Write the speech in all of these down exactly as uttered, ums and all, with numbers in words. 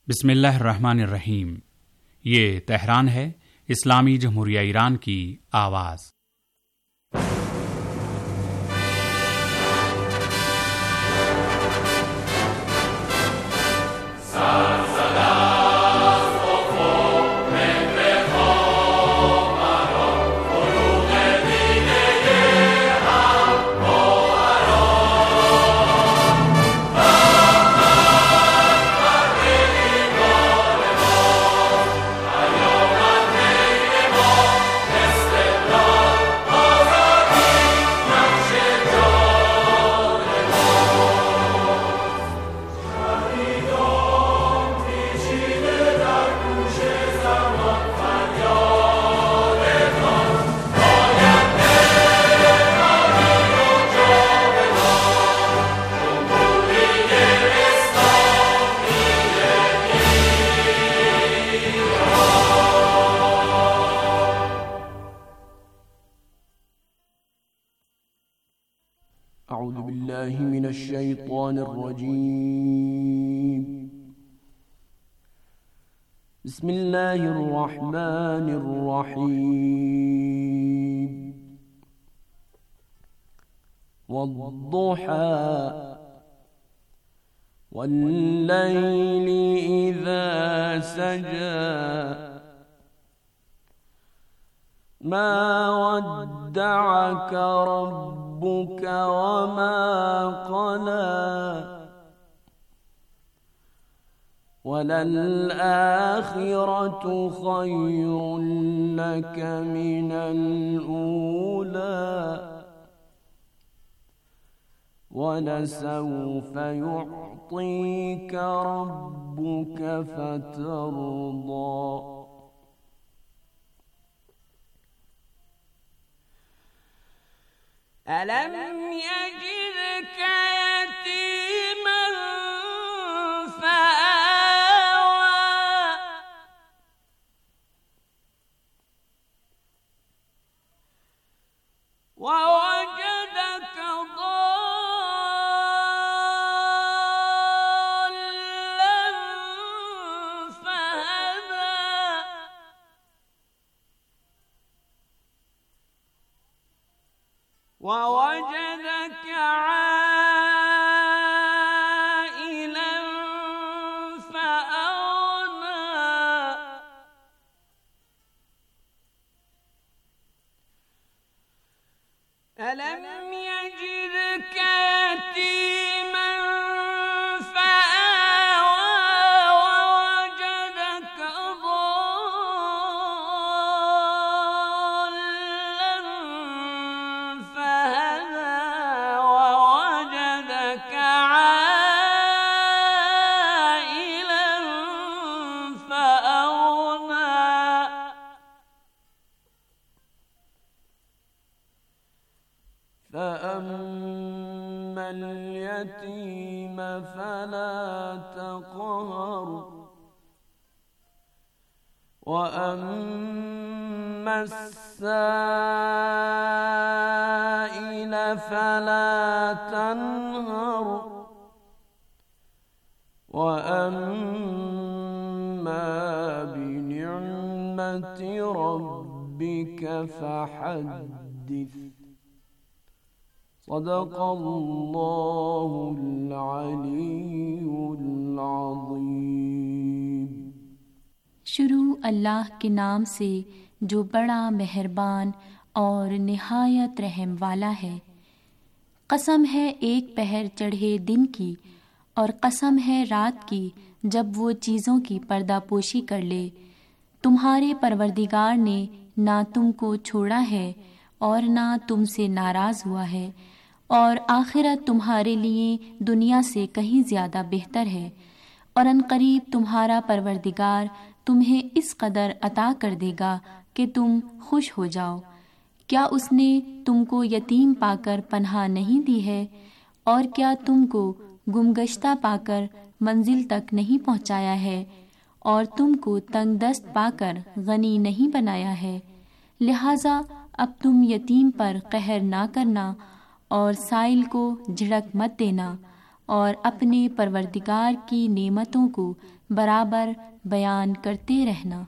बिस्मिल्लाहिर्रहमानिर्रहीम। ये तेहरान है, इस्लामी जमहूरिया ईरान की आवाज़। أعوذ بالله من الشيطان الرجيم. بسم الله الرحمن الرحيم. والضحى والليل إذا سجى ما ودعك ربك وما قلى وللآخرة خير لك من الأولى ولسوف يعطيك ربك فترضى. ألم يجدك يتيما فآوى ووجدك ضالا فهدى ووجدك عائلا فأغنى ألم يجدك يتيما فآوى ووجدك ضالا فهدى ووجدك عائلا فأغنى فأما اليتيم فلا تقهر وأما السائل فلا تنهر وأما بنعمة ربك فحدث. صدق الله العلي العظيم. शुरू अल्लाह के नाम से जो बड़ा मेहरबान और निहायत रहम वाला है। कसम है एक पहर चढ़े दिन की और कसम है रात की जब वो चीज़ों की पर्दापोशी कर ले। तुम्हारे परवरदिगार ने ना तुमको छोड़ा है और ना तुमसे नाराज़ हुआ है और आखिरत तुम्हारे लिए दुनिया से कहीं ज़्यादा बेहतर है और अनकरीब तुम्हारा परवरदिगार तुम्हें इस कदर अता कर देगा कि तुम खुश हो जाओ। क्या उसने तुमको यतीम पाकर पनाह नहीं दी है और क्या तुमको गुमगश्ता पाकर मंजिल तक नहीं पहुंचाया है और तुमको तंगदस्त पाकर गनी नहीं बनाया है। लिहाजा अब तुम यतीम पर कहर ना करना और साइल को झिड़क मत देना और अपने परवरदिगार की नेमतों को برابر بیان کرتے رہنا۔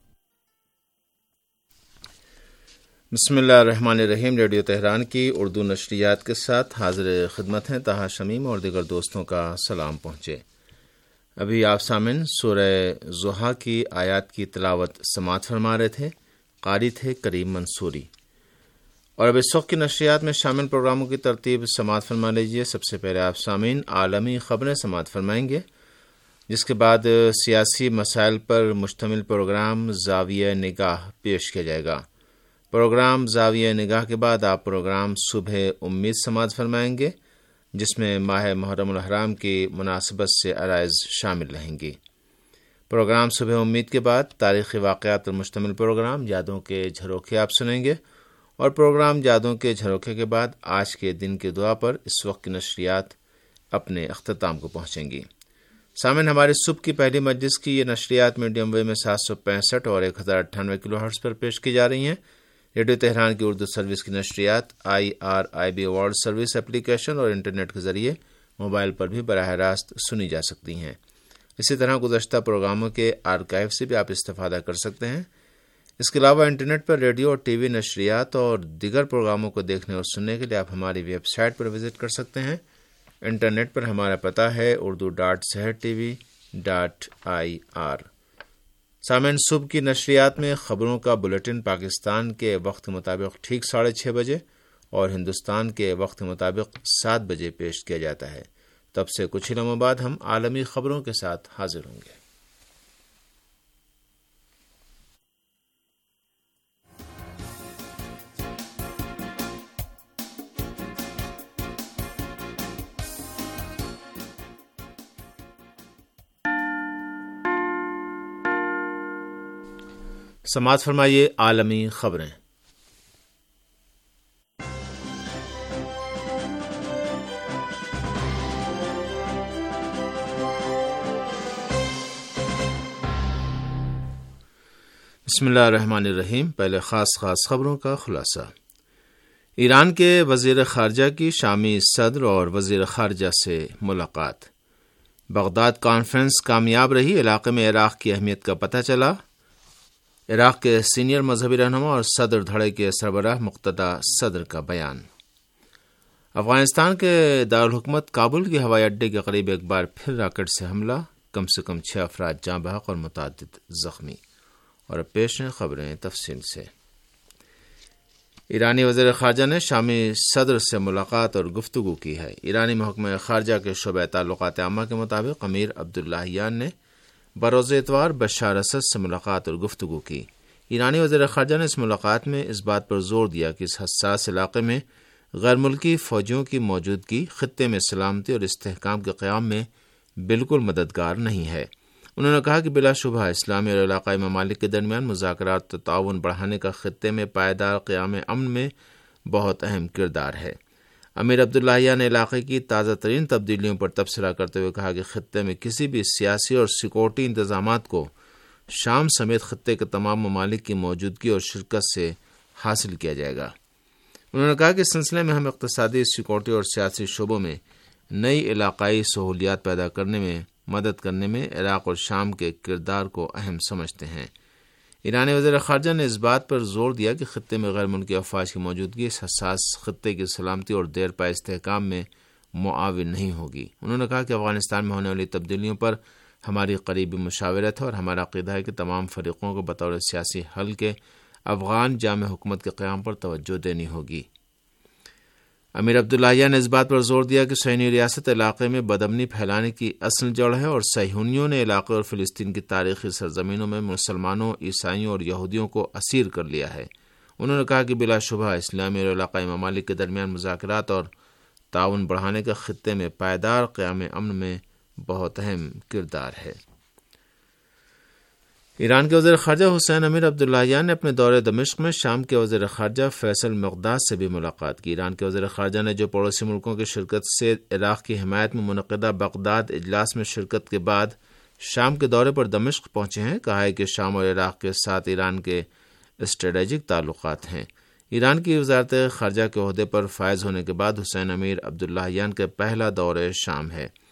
بسم اللہ الرحمن الرحیم۔ ریڈیو تہران کی اردو نشریات کے ساتھ حاضر خدمت ہیں طاہر شمیم اور دیگر دوستوں کا سلام پہنچے۔ ابھی آپ سامعین سورہ ضحیٰ کی آیات کی تلاوت سماعت فرما رہے تھے، قاری تھے کریم منصوری۔ اور اب اس وقت کی نشریات میں شامل پروگراموں کی ترتیب سماعت فرما لیجیے۔ سب سے پہلے آپ سامعین عالمی خبریں سماعت فرمائیں گے، جس کے بعد سیاسی مسائل پر مشتمل پروگرام زاویہ نگاہ پیش کیا جائے گا۔ پروگرام زاویہ نگاہ کے بعد آپ پروگرام صبح امید سماعت فرمائیں گے، جس میں ماہ محرم الحرام کی مناسبت سے عرائض شامل رہیں گی۔ پروگرام صبح امید کے بعد تاریخی واقعات پر مشتمل پروگرام یادوں کے جھروکے آپ سنیں گے، اور پروگرام یادوں کے جھروکے کے بعد آج کے دن کی دعا پر اس وقت کی نشریات اپنے اختتام کو پہنچیں گی۔ سامعین، ہمارے صبح کی پہلی مجلس کی یہ نشریات میڈیم ویو میں سات سو پینسٹھ اور ایک ہزار اٹھانوے کلو ہرٹز پر پیش کی جا رہی ہیں۔ ریڈیو تہران کی اردو سروس کی نشریات I R I B world service application اور انٹرنیٹ کے ذریعے موبائل پر بھی براہ راست سنی جا سکتی ہیں۔ اسی طرح گزشتہ پروگراموں کے آرکائیو سے بھی آپ استفادہ کر سکتے ہیں۔ اس کے علاوہ انٹرنیٹ پر ریڈیو اور ٹی وی نشریات اور دیگر پروگراموں کو دیکھنے اور سننے کے لیے آپ ہماری ویب سائٹ پر وزٹ کر سکتے ہیں۔ انٹرنیٹ پر ہمارا پتہ ہے Urdu dot Sahar T V dot I R. سامعین، صبح کی نشریات میں خبروں کا بلیٹن پاکستان کے وقت کے مطابق ٹھیک ساڑھے چھ بجے اور ہندوستان کے وقت کے مطابق سات بجے پیش کیا جاتا ہے۔ تب سے کچھ ہی لمحوں بعد ہم عالمی خبروں کے ساتھ حاضر ہوں گے۔ سماعت فرمائیے عالمی خبریں۔ بسم اللہ الرحمن الرحیم۔ پہلے خاص خاص خبروں کا خلاصہ۔ ایران کے وزیر خارجہ کی شامی صدر اور وزیر خارجہ سے ملاقات۔ بغداد کانفرنس کامیاب رہی، علاقے میں عراق کی اہمیت کا پتہ چلا۔ عراق کے سینئر مذہبی رہنما اور صدر دھڑے کے سربراہ مقتدی صدر کا بیان۔ افغانستان کے دارالحکومت کابل کے ہوائی اڈے کے قریب ایک بار پھر راکٹ سے حملہ، کم سے کم چھ افراد جاں بحق اور متعدد زخمی۔ اور اب پیش ہیں خبریں تفصیل سے۔ ایرانی وزیر خارجہ نے شامی صدر سے ملاقات اور گفتگو کی ہے۔ ایرانی محکمہ خارجہ کے شعبہ تعلقات عامہ کے مطابق امیر عبداللہیان نے بروز اتوار بشار اسد سے ملاقات اور گفتگو کی۔ ایرانی وزیر خارجہ نے اس ملاقات میں اس بات پر زور دیا کہ اس حساس علاقے میں غیر ملکی فوجیوں کی موجودگی خطے میں سلامتی اور استحکام کے قیام میں بالکل مددگار نہیں ہے۔ انہوں نے کہا کہ بلا شبہ اسلامی اور علاقائی ممالک کے درمیان مذاکرات و تعاون بڑھانے کا خطے میں پائیدار قیام امن میں بہت اہم کردار ہے۔ امیر عبداللہیہ نے علاقے کی تازہ ترین تبدیلیوں پر تبصرہ کرتے ہوئے کہا کہ خطے میں کسی بھی سیاسی اور سیکورٹی انتظامات کو شام سمیت خطے کے تمام ممالک کی موجودگی اور شرکت سے حاصل کیا جائے گا۔ انہوں نے کہا کہ اس سلسلے میں ہم اقتصادی، سیکورٹی اور سیاسی شعبوں میں نئی علاقائی سہولیات پیدا کرنے میں مدد کرنے میں عراق اور شام کے کردار کو اہم سمجھتے ہیں۔ ایرانی وزیر خارجہ نے اس بات پر زور دیا کہ خطے میں غیر ملکی افواج کی موجودگی اس حساس خطے کی سلامتی اور دیر پا استحکام میں معاون نہیں ہوگی۔ انہوں نے کہا کہ افغانستان میں ہونے والی تبدیلیوں پر ہماری قریبی مشاورت ہے اور ہمارا عقیدہ ہے کہ تمام فریقوں کو بطور سیاسی حل کے افغان جامع حکومت کے قیام پر توجہ دینی ہوگی۔ امیر عبداللہیہ نے اس بات پر زور دیا کہ صہیونی ریاست علاقے میں بدامنی پھیلانے کی اصل جڑ ہے اور صہیونیوں نے علاقے اور فلسطین کی تاریخی سرزمینوں میں مسلمانوں، عیسائیوں اور یہودیوں کو اسیر کر لیا ہے۔ انہوں نے کہا کہ بلا شبہ اسلامی اور علاقائی ممالک کے درمیان مذاکرات اور تعاون بڑھانے کا خطے میں پائیدار قیام امن میں بہت اہم کردار ہے۔ ایران کے وزیر خارجہ حسین امیر عبداللہیان نے اپنے دورے دمشق میں شام کے وزیر خارجہ فیصل مقداد سے بھی ملاقات کی۔ ایران کے وزیر خارجہ نے جو پڑوسی ملکوں کی شرکت سے عراق کی حمایت میں منعقدہ بغداد اجلاس میں شرکت کے بعد شام کے دورے پر دمشق پہنچے ہیں، کہا ہے کہ شام اور عراق کے ساتھ ایران کے اسٹریٹجک تعلقات ہیں۔ ایران کی وزارت خارجہ کے عہدے پر فائز ہونے کے بعد حسین امیر عبداللہیان کا پہلا دورہ شام ہے۔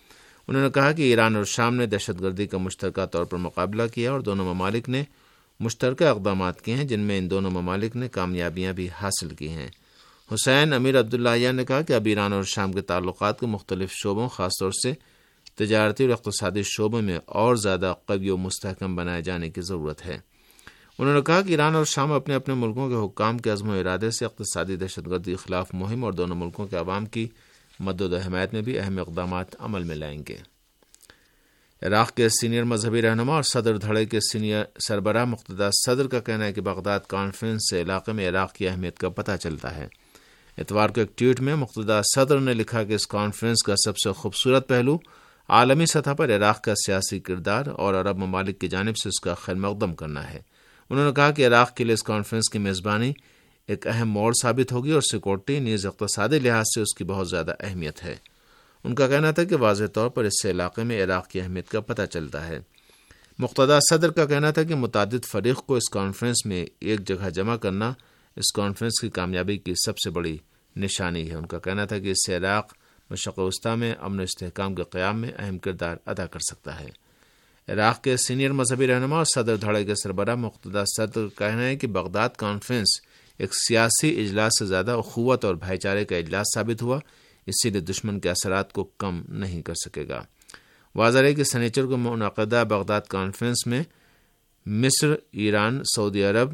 انہوں نے کہا کہ ایران اور شام نے دہشت گردی کا مشترکہ طور پر مقابلہ کیا اور دونوں ممالک نے مشترکہ اقدامات کیے ہیں جن میں ان دونوں ممالک نے کامیابیاں بھی حاصل کی ہیں۔ حسین امیر عبداللہ نے کہا کہ اب ایران اور شام کے تعلقات کو مختلف شعبوں، خاص طور سے تجارتی اور اقتصادی شعبوں میں اور زیادہ قوی و مستحکم بنائے جانے کی ضرورت ہے۔ انہوں نے کہا کہ ایران اور شام اپنے اپنے ملکوں کے حکام کے عزم و ارادے سے اقتصادی دہشت گردی کے خلاف مہم اور دونوں ملکوں کے عوام کی مدد و حمایت میں بھی اہم اقدامات عمل میں لائیں گے۔ عراق کے سینئر مذہبی رہنما اور صدر دھڑے کے سینئر سربراہ مقتدیٰ صدر کا کہنا ہے کہ بغداد کانفرنس سے علاقے میں عراق کی اہمیت کا پتہ چلتا ہے۔ اتوار کو ایک ٹویٹ میں مقتدیٰ صدر نے لکھا کہ اس کانفرنس کا سب سے خوبصورت پہلو عالمی سطح پر عراق کا سیاسی کردار اور عرب ممالک کی جانب سے اس کا خیر مقدم کرنا ہے۔ انہوں نے کہا کہ عراق کے لیے اس کانفرنس کی میزبانی ایک اہم موڑ ثابت ہوگی اور سیکورٹی نیز اقتصادی لحاظ سے اس کی بہت زیادہ اہمیت ہے۔ ان کا کہنا تھا کہ واضح طور پر اس سے علاقے میں عراق کی اہمیت کا پتہ چلتا ہے۔ مقتدیٰ صدر کا کہنا تھا کہ متعدد فریق کو اس کانفرنس میں ایک جگہ جمع کرنا اس کانفرنس کی کامیابی کی سب سے بڑی نشانی ہے۔ ان کا کہنا تھا کہ اس سے عراق مشرق وسطیٰ میں امن و استحکام کے قیام میں اہم کردار ادا کر سکتا ہے۔ عراق کے سینئر مذہبی رہنما اور صدر دھڑے کے سربراہ مقتدیٰ صدر کا کہنا ہے کہ بغداد کانفرنس ایک سیاسی اجلاس سے زیادہ اخوت اور بھائی چارے کا اجلاس ثابت ہوا، اسی لیے دشمن کے اثرات کو کم نہیں کر سکے گا۔ واضح ہے کہ سنیچر کو منعقدہ بغداد کانفرنس میں مصر، ایران، سعودی عرب،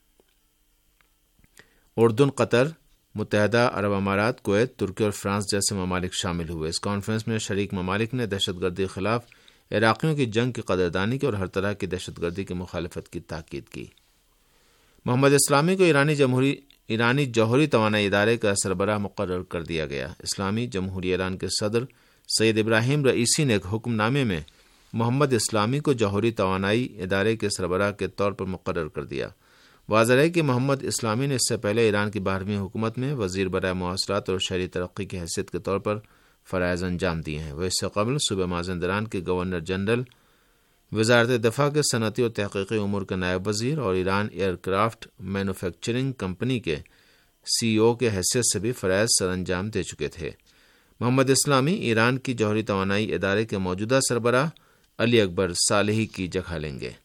اردن، قطر، متحدہ عرب امارات، کویت، ترکی اور فرانس جیسے ممالک شامل ہوئے۔ اس کانفرنس میں شریک ممالک نے دہشت گردی کے خلاف عراقیوں کی جنگ کی قدردانی کی اور ہر طرح کی دہشت گردی کی مخالفت کی تاکید کی۔ محمد اسلامی کو ایرانی جمہوری ایرانی جوہری توانائی ادارے کا سربراہ مقرر کر دیا گیا۔ اسلامی جمہوریہ ایران کے صدر سید ابراہیم رئیسی نے ایک حکم نامے میں محمد اسلامی کو جوہری توانائی ادارے کے سربراہ کے طور پر مقرر کر دیا۔ واضح ہے کہ محمد اسلامی نے اس سے پہلے ایران کی بارہویں حکومت میں وزیر برائے مواصلات اور شہری ترقی کی حیثیت کے طور پر فرائض انجام دیے ہیں۔ وہ اس سے قبل صوبہ مازندران کے گورنر جنرل، وزارت دفاع کے صنعتی اور تحقیقی امور کے نائب وزیر اور Iran aircraft manufacturing company کے سی ای او کے حیثیت سے بھی فرائض سر انجام دے چکے تھے۔ محمد اسلامی ایران کی جوہری توانائی ادارے کے موجودہ سربراہ علی اکبر صالحی کی جگہ لیں گے۔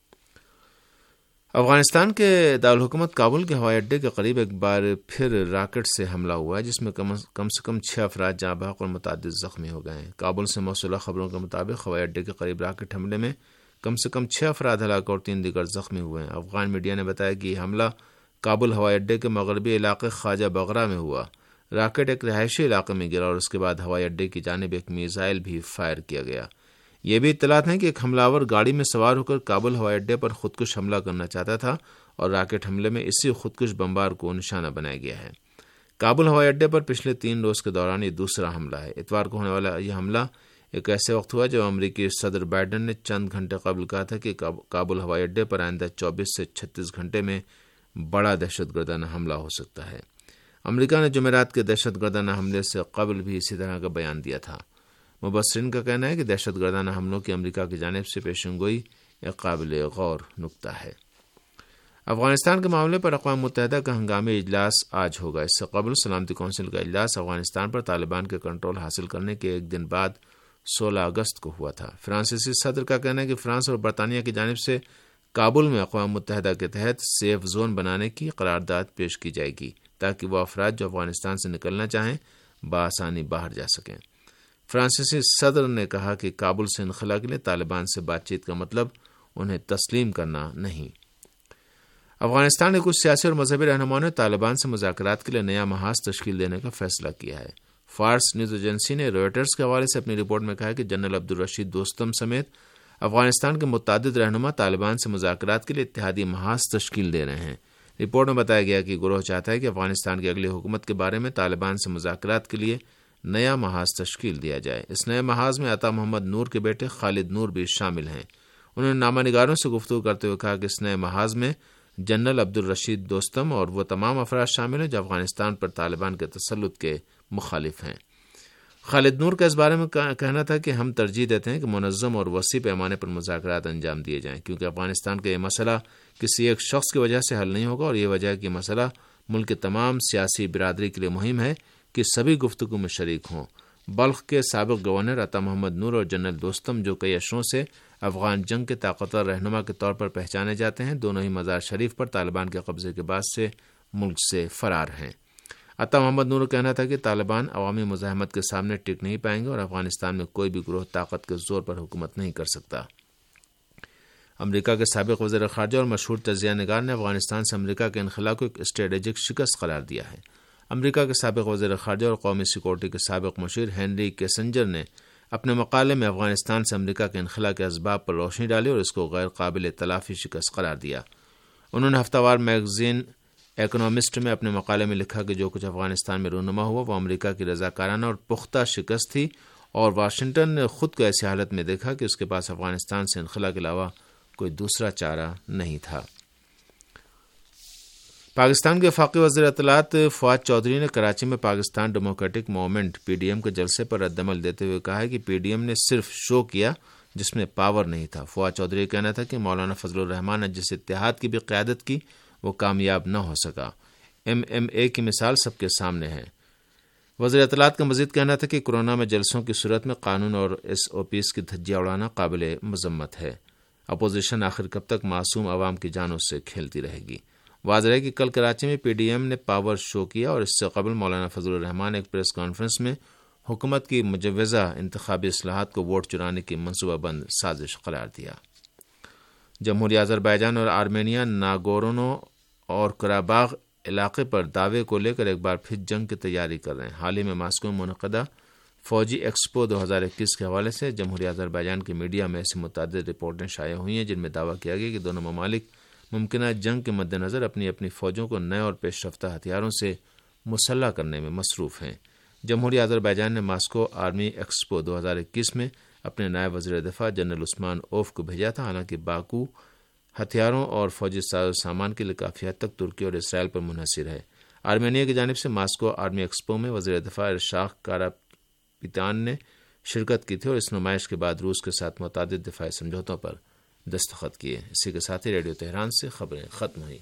افغانستان کے دارالحکومت کابل کے ہوائی اڈے کے قریب ایک بار پھر راکٹ سے حملہ ہوا ہے جس میں کم کم سے کم چھ افراد جاں بحق اور متعدد زخمی ہو گئے ہیں۔ کابل سے موصولہ خبروں کے مطابق ہوائی اڈے کے قریب راکٹ حملے میں کم سے کم چھ افراد ہلاک اور تین دیگر زخمی ہوئے ہیں۔ افغان میڈیا نے بتایا کہ یہ حملہ کابل ہوائی اڈے کے مغربی علاقے خواجہ بغرا میں ہوا۔ راکٹ ایک رہائشی علاقے میں گرا اور اس کے بعد ہوائی اڈے کی جانب ایک میزائل بھی فائر کیا گیا۔ یہ بھی اطلاعات ہیں کہ ایک حملہ آور گاڑی میں سوار ہو کر کابل ہوائی اڈے پر خودکش حملہ کرنا چاہتا تھا اور راکٹ حملے میں اسی خودکش بمبار کو نشانہ بنایا گیا ہے۔ کابل ہوائی اڈے پر پچھلے تین روز کے دوران یہ دوسرا حملہ ہے۔ اتوار کو ہونے والا یہ حملہ ایک ایسے وقت ہوا جب امریکی صدر بائیڈن نے چند گھنٹے قبل کہا تھا کہ کابل ہوائی اڈے پر آئندہ چوبیس سے چھتیس گھنٹے میں بڑا دہشت گردانہ حملہ ہو سکتا ہے۔ امریکہ نے جمعرات کے دہشت گردانہ حملے سے قبل بھی اسی طرح کا بیان دیا تھا۔ مبصرین کا کہنا ہے کہ دہشت گردانہ حملوں کی امریکہ کی جانب سے پیشن گوئی ایک قابل غور نکتہ ہے۔ افغانستان کے معاملے پر اقوام متحدہ کا ہنگامی اجلاس آج ہوگا۔ اس سے قبل سلامتی کونسل کا اجلاس افغانستان پر طالبان کے کنٹرول حاصل کرنے کے ایک دن بعد سولہ اگست کو ہوا تھا۔ فرانسیسی صدر کا کہنا ہے کہ فرانس اور برطانیہ کی جانب سے کابل میں اقوام متحدہ کے تحت سیف زون بنانے کی قرارداد پیش کی جائے گی تاکہ وہ افراد جو افغانستان سے نکلنا چاہیں بآسانی باہر جا سکیں۔ فرانسیسی صدر نے کہا کہ کابل سے انخلا کے لیے طالبان سے بات چیت کا مطلب انہیں تسلیم کرنا نہیں۔ افغانستان کے کچھ سیاسی اور مذہبی رہنماؤں نے طالبان سے مذاکرات کے لیے نیا محاذ تشکیل دینے کا فیصلہ کیا ہے۔ فارس نیوز ایجنسی نے رویٹرز کے حوالے سے اپنی رپورٹ میں کہا کہ جنرل عبدالرشید دوستم سمیت افغانستان کے متعدد رہنما طالبان سے مذاکرات کے لیے اتحادی محاذ تشکیل دے رہے ہیں۔ رپورٹ میں بتایا گیا کہ گروہ چاہتا ہے کہ افغانستان کی اگلی حکومت کے بارے میں طالبان سے مذاکرات کے لیے نیا محاذ تشکیل دیا جائے۔ اس نئے محاذ میں عطا محمد نور کے بیٹے خالد نور بھی شامل ہیں۔ انہوں نے نامہ نگاروں سے گفتگو کرتے ہوئے کہا کہ اس نئے محاذ میں جنرل عبدالرشید دوستم اور وہ تمام افراد شامل ہیں جو افغانستان پر طالبان کے تسلط کے مخالف ہیں۔ خالد نور کا اس بارے میں کہنا تھا کہ ہم ترجیح دیتے ہیں کہ منظم اور وسیع پیمانے پر مذاکرات انجام دیے جائیں کیونکہ افغانستان کا یہ مسئلہ کسی ایک شخص کی وجہ سے حل نہیں ہوگا اور یہ وجہ ہے کہ مسئلہ ملک کے تمام سیاسی برادری کے لیے مہم ہے کہ سبھی گفتگو میں شریک ہوں۔ بلخ کے سابق گورنر عطا محمد نور اور جنرل دوستم جو کئی اشروں سے افغان جنگ کے طاقتور رہنما کے طور پر پہچانے جاتے ہیں، دونوں ہی مزار شریف پر طالبان کے قبضے کے بعد سے ملک سے فرار ہیں۔ عطا محمد نور کا کہنا تھا کہ طالبان عوامی مزاحمت کے سامنے ٹک نہیں پائیں گے اور افغانستان میں کوئی بھی گروہ طاقت کے زور پر حکومت نہیں کر سکتا۔ امریکہ کے سابق وزیر خارجہ اور مشہور تجزیہ نگار نے افغانستان سے امریکہ کے انخلا کو ایک اسٹریٹجک شکست قرار دیا ہے۔ امریکہ کے سابق وزیر خارجہ اور قومی سیکورٹی کے سابق مشیر ہینری کیسنجر نے اپنے مقالے میں افغانستان سے امریکہ کے انخلا کے اسباب پر روشنی ڈالی اور اس کو غیر قابل تلافی شکست قرار دیا۔ انہوں نے ہفتہ وار میگزین اکنامسٹ میں اپنے مقالے میں لکھا کہ جو کچھ افغانستان میں رونما ہوا وہ امریکہ کی رضاکارانہ اور پختہ شکست تھی، اور واشنگٹن نے خود کو ایسی حالت میں دیکھا کہ اس کے پاس افغانستان سے انخلا کے علاوہ کوئی دوسرا چارہ نہیں تھا۔ پاکستان کے وفاقی وزیر اطلاعات فواد چودھری نے کراچی میں Pakistan democratic movement P D M کے جلسے پر رد عمل دیتے ہوئے کہا ہے کہ پی ڈی ایم نے صرف شو کیا جس میں پاور نہیں تھا۔ فواد چودھری کا کہنا تھا کہ مولانا فضل الرحمان نے جس اتحاد کی بھی قیادت کی وہ کامیاب نہ ہو سکا۔ ایم ایم اے کی مثال سب کے سامنے ہے۔ وزیر اطلاعات کا مزید کہنا تھا کہ کورونا میں جلسوں کی صورت میں قانون اور ایس او پیز کی دھجیاں اڑانا قابل مذمت ہے۔ اپوزیشن آخر کب تک معصوم عوام کی جانوں سے کھیلتی رہے گی؟ واضح ہے کہ کل کراچی میں پی ڈی ایم نے پاور شو کیا اور اس سے قبل مولانا فضل الرحمان نے ایک پریس کانفرنس میں حکومت کی مجوزہ انتخابی اصلاحات کو ووٹ چرانے کی منصوبہ بند سازش قرار دیا۔ جمہوریہ آذربائیجان اور آرمینیا ناگورنو اور قراباغ علاقے پر دعوے کو لے کر ایک بار پھر جنگ کی تیاری کر رہے ہیں۔ حال ہی میں ماسکو میں منعقدہ فوجی ایکسپو دو ہزار اکیس کے حوالے سے جمہوریہ آذربائیجان کی میڈیا میں ایسی متعدد رپورٹیں شائع ہوئی ہیں جن میں دعویٰ کیا گیا کہ دونوں ممالک ممکنہ جنگ کے مد نظر اپنی اپنی فوجوں کو نئے اور پیش رفتہ ہتھیاروں سے مسلح کرنے میں مصروف ہیں۔ جمہوریہ آذربائیجان نے ماسکو آرمی ایکسپو دو ہزار اکیس میں اپنے نائب وزیر دفاع جنرل عثمان اوف کو بھیجا تھا، حالانکہ باکو ہتھیاروں اور فوجی ساز و سامان کے لیے کافی حد تک ترکی اور اسرائیل پر منحصر ہے۔ آرمینیا کی جانب سے ماسکو آرمی ایکسپو میں وزیر دفاع ارشاق کاراپیتان نے شرکت کی تھی اور اس نمائش کے بعد روس کے ساتھ متعدد دفاعی سمجھوتوں پر دستخط کیے۔ اسی کے ساتھ ہی ریڈیو تہران سے خبریں ختم ہوئیں۔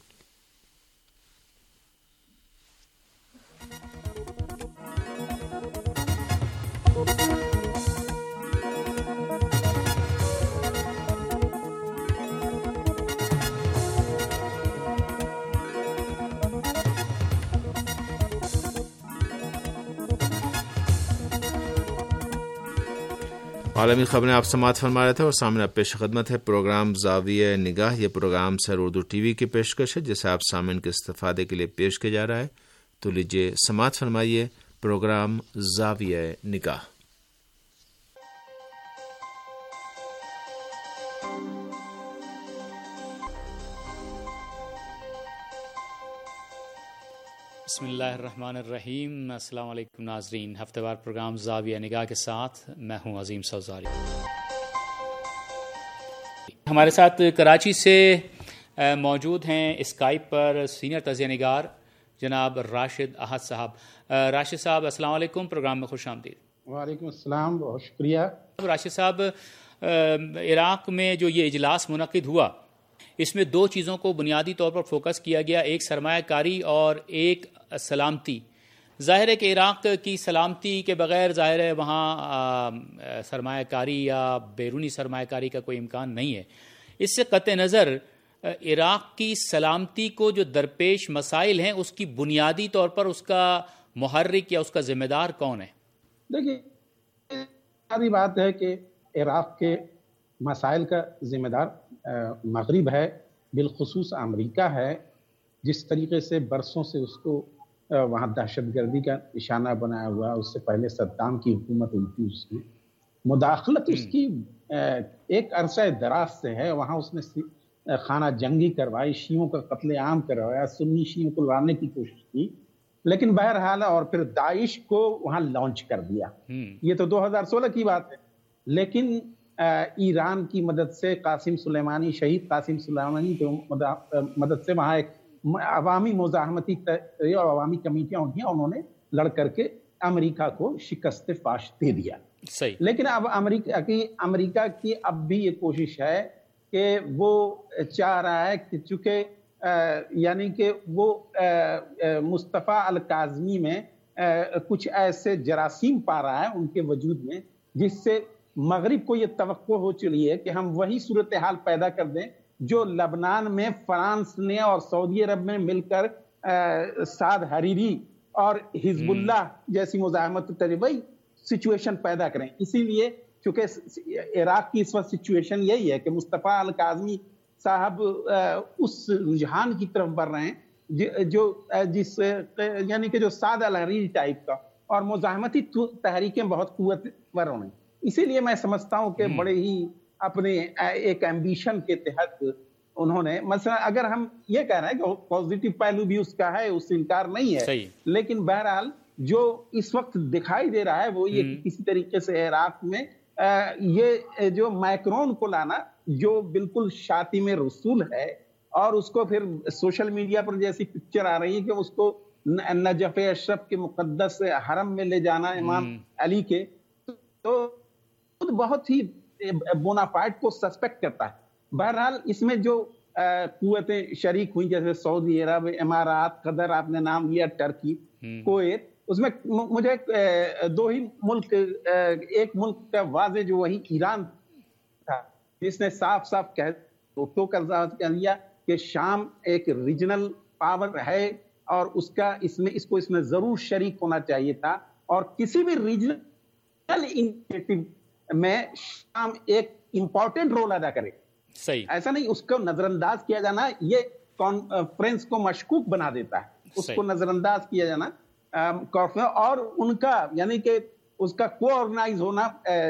عالمی خبریں آپ سماعت فرما رہے تھے اور سامنے اب پیش خدمت ہے پروگرام زاویہ نگاہ۔ یہ پروگرام سر اردو ٹی وی کی پیشکش ہے جسے آپ سامعین کے استفادے کے لیے پیش کیا جا رہا ہے۔ تو لیجیے سماعت فرمائیے پروگرام زاویہ نگاہ۔ بسم اللہ الرحمن الرحیم۔ السلام علیکم ناظرین، ہفتہ وار پروگرام زاویہ نگاہ کے ساتھ میں ہوں عظیم سوزاری۔ ہمارے ساتھ کراچی سے موجود ہیں اسکائپ پر سینئر تجزیہ نگار جناب راشد احد صاحب۔ راشد صاحب السلام علیکم، پروگرام میں خوش آمدید۔ وعلیکم السلام، بہت شکریہ۔ راشد صاحب، عراق میں جو یہ اجلاس منعقد ہوا اس میں دو چیزوں کو بنیادی طور پر فوکس کیا گیا، ایک سرمایہ کاری اور ایک سلامتی۔ ظاہر ہے کہ عراق کی سلامتی کے بغیر ظاہر ہے وہاں سرمایہ کاری یا بیرونی سرمایہ کاری کا کوئی امکان نہیں ہے۔ اس سے قطع نظر عراق کی سلامتی کو جو درپیش مسائل ہیں اس کی بنیادی طور پر اس کا محرک یا اس کا ذمہ دار کون ہے؟ دیکھیے، ساری بات ہے کہ عراق کے مسائل کا ذمہ دار مغرب ہے، بالخصوص امریکہ ہے، جس طریقے سے برسوں سے اس کو وہاں دہشت گردی کا نشانہ بنایا ہوا ہے۔ اس سے پہلے صدام کی حکومت ہوئی تھی، اس میں مداخلت اس کی ایک عرصہ دراز سے ہے۔ وہاں اس نے خانہ جنگی کروائی، شیعوں کا قتل عام کروایا، سنی شیعوں کو لانے کی کوشش کی، لیکن بہرحال اور پھر داعش کو وہاں لانچ کر دیا۔ یہ تو دو ہزار سولہ کی بات ہے، لیکن ایران کی مدد سے قاسم سلیمانی، شہید قاسم سلیمانی کی مدد سے وہاں ایک عوامی مزاحمتی اور عوامی کمیٹیاں ہوتی ہیں، انہوں نے لڑ کر کے امریکہ کو شکست فاش دے دیا۔ صحیح۔ لیکن اب امریکہ کی امریکہ کی اب بھی یہ کوشش ہے کہ وہ چاہ رہا ہے کہ چونکہ یعنی کہ وہ مصطفیٰ الکاظمی میں کچھ ایسے جراثیم پا رہا ہے ان کے وجود میں جس سے مغرب کو یہ توقع ہو چلی ہے کہ ہم وہی صورتحال پیدا کر دیں جو لبنان میں فرانس نے اور سعودی عرب میں مل کر سعد حریری اور حزب اللہ جیسی مزاحمت تجربی سچویشن پیدا کریں. اسی لیے چونکہ عراق کی اس وقت سچویشن یہی ہے کہ مصطفیٰ الکاظمی صاحب اس رجحان کی طرف بڑھ رہے ہیں جو جس یعنی کہ جو سعد الحریری ٹائپ کا، اور مزاحمتی تحریکیں بہت قوتور ہیں. اسی لیے میں سمجھتا ہوں کہ بڑے ہی اپنے ایک ایمبیشن کے تحت انہوں نے، مثلا اگر ہم یہ کہہ رہے ہیں کہ پازیٹیو پہلو بھی اس کا ہے، اس سے انکار نہیں ہے، لیکن بہرحال جو اس وقت دکھائی دے رہا ہے وہ یہ کہ کسی طریقے سے عراق میں یہ جو مائکرون کو لانا جو بالکل شاطم رسول ہے، اور اس کو پھر سوشل میڈیا پر جیسی پکچر آ رہی ہے کہ اس کو نجف اشرف کے مقدس حرم میں لے جانا امام علی کے، تو بہت ہی بونافائڈ کو سسپیکٹ کرتا ہے. بہرحال اس میں جو قوتیں شریک ہوئی جیسے سعودی عرب، امارات، قطر، آپ نے نام لیا، ٹرکی، کویت، اس میں مجھے دو ہی ملک، ایک ملک کا واضح جو وہی ایران تھا جس نے صاف صاف کہہ دیا کہ شام ایک ریجنل پاور ہے اور اس کا اس میں اس کو اس میں ضرور شریک ہونا چاہیے تھا، اور کسی بھی ریجنل انیشیٹو میں شام ایک امپورٹنٹ رول ادا کرے. صحیح، ایسا نہیں اس کو نظر انداز کیا جانا، یہ کانفرنس کو مشکوک بنا دیتا ہے. اس کو نظر انداز کیا جانا اور ان کا یعنی کہ اس کا کو آرگنائز ہونا،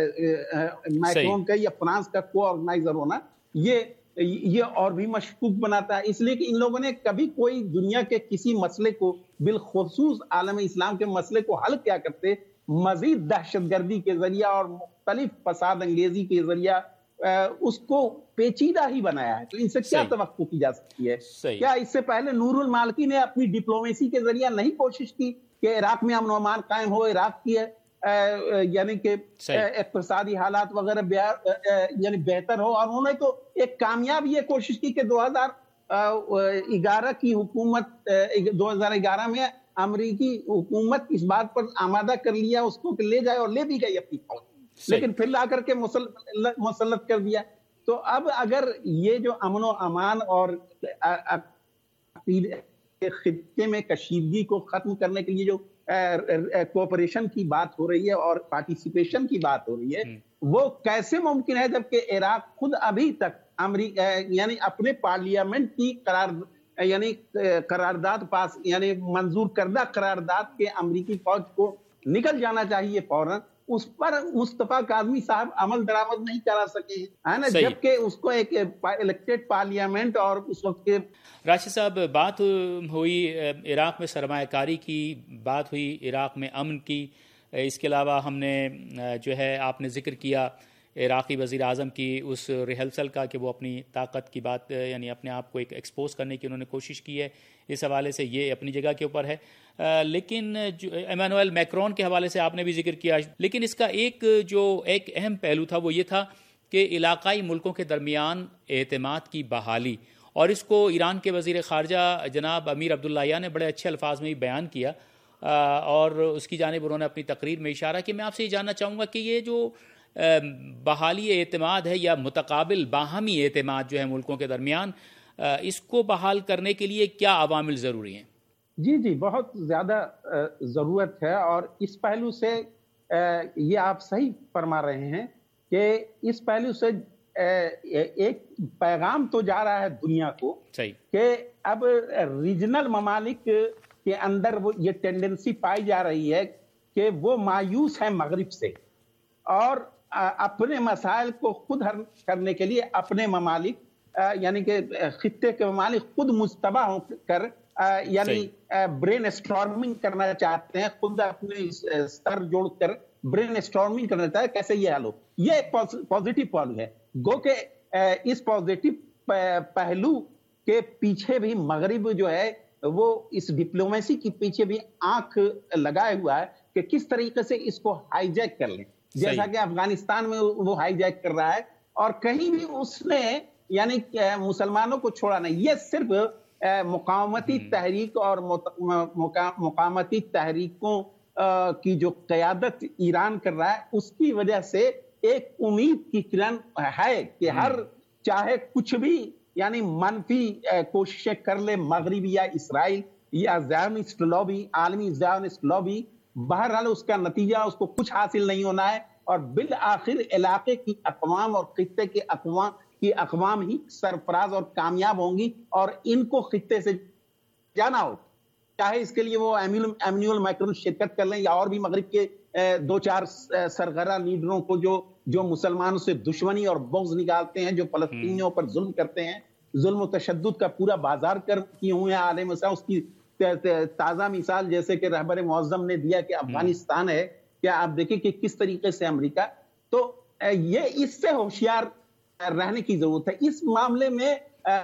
مائکرون کا یا فرانس کا کو آرگنائزر ہونا، یہ یہ اور بھی مشکوک بناتا ہے. اس لیے کہ ان لوگوں نے کبھی کوئی دنیا کے کسی مسئلے کو، بالخصوص عالم اسلام کے مسئلے کو حل کیا کرتے مزید دہشت گردی کے ذریعہ اور مختلف فساد انگیزی کے ذریعہ اس کو پیچیدہ ہی بنایا ہے. تو ان سے کیا توقع کی جا سکتی ہے؟ کیا اس سے پہلے نور المالکی نے اپنی ڈپلومیسی کے ذریعہ نہیں کوشش کی کہ عراق میں امن و امان قائم ہو، عراق کی یعنی کہ اقتصادی حالات وغیرہ یعنی بہتر ہو؟ اور انہوں نے تو ایک کامیاب یہ کوشش کی کہ دو ہزار گیارہ کی حکومت، دو ہزار گیارہ میں امریکی حکومت اس بات پر آمادہ کر لیا اس کو کہ لے جائے، اور لے بھی گئی اپنی فوج، لیکن پھر لا کر کے مسلط کر دیا. تو اب اگر یہ جو امن و امان اور خطے میں کشیدگی کو ختم کرنے کے لیے جو کوپریشن کی بات ہو رہی ہے اور پارٹیسپیشن کی بات ہو رہی ہے، وہ کیسے ممکن ہے جبکہ عراق خود ابھی تک امریکہ یعنی اپنے پارلیمنٹ کی قرار یعنی قرارداد پاس یعنی منظور کردہ قرارداد کے امریکی فوج کو نکل جانا چاہیے فوراً، اس پر مصطفیٰ کاظمی صاحب عمل درآمد نہیں کرا سکے ہے نا، جبکہ اس کو ایک الیکٹڈ پارلیمنٹ اور اس وقت کے. راشد صاحب، بات ہوئی عراق میں سرمایہ کاری کی، بات ہوئی عراق میں امن کی، اس کے علاوہ ہم نے جو ہے آپ نے ذکر کیا عراقی وزیر اعظم کی اس ریہرسل کا کہ وہ اپنی طاقت کی بات یعنی اپنے آپ کو ایک ایکسپوز کرنے کی انہوں نے کوشش کی ہے. اس حوالے سے یہ اپنی جگہ کے اوپر ہے، لیکن جو ایمانوئل میکرون کے حوالے سے آپ نے بھی ذکر کیا، لیکن اس کا ایک جو ایک اہم پہلو تھا وہ یہ تھا کہ علاقائی ملکوں کے درمیان اعتماد کی بحالی، اور اس کو ایران کے وزیر خارجہ جناب امیر عبداللہ نے بڑے اچھے الفاظ میں بیان کیا، اور اس کی جانب انہوں نے اپنی تقریر میں اشارہ کہ میں آپ سے یہ جاننا چاہوں گا کہ یہ جو بحالی اعتماد ہے یا متقابل باہمی اعتماد جو ہے ملکوں کے درمیان، اس کو بحال کرنے کے لیے کیا عوامل ضروری ہیں؟ جی جی بہت زیادہ ضرورت ہے، اور اس پہلو سے یہ آپ صحیح فرما رہے ہیں کہ اس پہلو سے ایک پیغام تو جا رہا ہے دنیا کو کہ اب ریجنل ممالک کے اندر وہ یہ ٹینڈنسی پائی جا رہی ہے کہ وہ مایوس ہیں مغرب سے، اور اپنے مسائل کو خود حل کرنے کے لیے اپنے ممالک یعنی کہ خطے کے ممالک خود مجتمع ہو کر یعنی برین اسٹارمنگ کرنا چاہتے ہیں، خود اپنے سر جوڑ کر برین اسٹارمنگ کرنا چاہتے ہیں کیسے یہ حل ہو. یہ ایک پازیٹیو پہلو ہے، گو کہ اس پازیٹیو پہلو کے پیچھے بھی مغرب جو ہے وہ اس ڈپلومیسی کے پیچھے بھی آنکھ لگائے ہوا ہے کہ کس طریقے سے اس کو ہائی جیک کر لیں، جیسا کہ افغانستان میں وہ ہائی جیک کر رہا ہے، اور کہیں بھی اس نے یعنی مسلمانوں کو چھوڑا نہیں. یہ صرف مقاومتی تحریک اور مقاومتی تحریکوں کی جو قیادت ایران کر رہا ہے اس کی وجہ سے ایک امید کی کرن ہے کہ ہر چاہے کچھ بھی یعنی منفی کوششیں کر لے مغربی یا اسرائیل یا زیونسٹ لابی، عالمی زیونسٹ لابی، بہرحال اس کا نتیجہ اس کو کچھ حاصل نہیں ہونا ہے اور بالآخر علاقے کی اقوام اور خطے کے اقوام کی اقوام ہی سرفراز اور کامیاب ہوں گی اور ان کو خطے سے جانا ہو، چاہے اس کے لیے وہ ایمینول میکرون شرکت کر لیں یا اور بھی مغرب کے دو چار سرگرہ لیڈروں کو جو جو مسلمانوں سے دشمنی اور بغض نکالتے ہیں، جو فلسطینیوں پر ظلم کرتے ہیں، ظلم و تشدد کا پورا بازار کر کیے ہوئے ہیں عالم مسا، اس کی تازہ مثال جیسے کہ رہبر معظم نے دیا کہ افغانستان ہے، کیا آپ دیکھیں کہ کس طریقے سے امریکہ، تو یہ اس سے ہوشیار رہنے کی ضرورت ہے۔ اس معاملے میں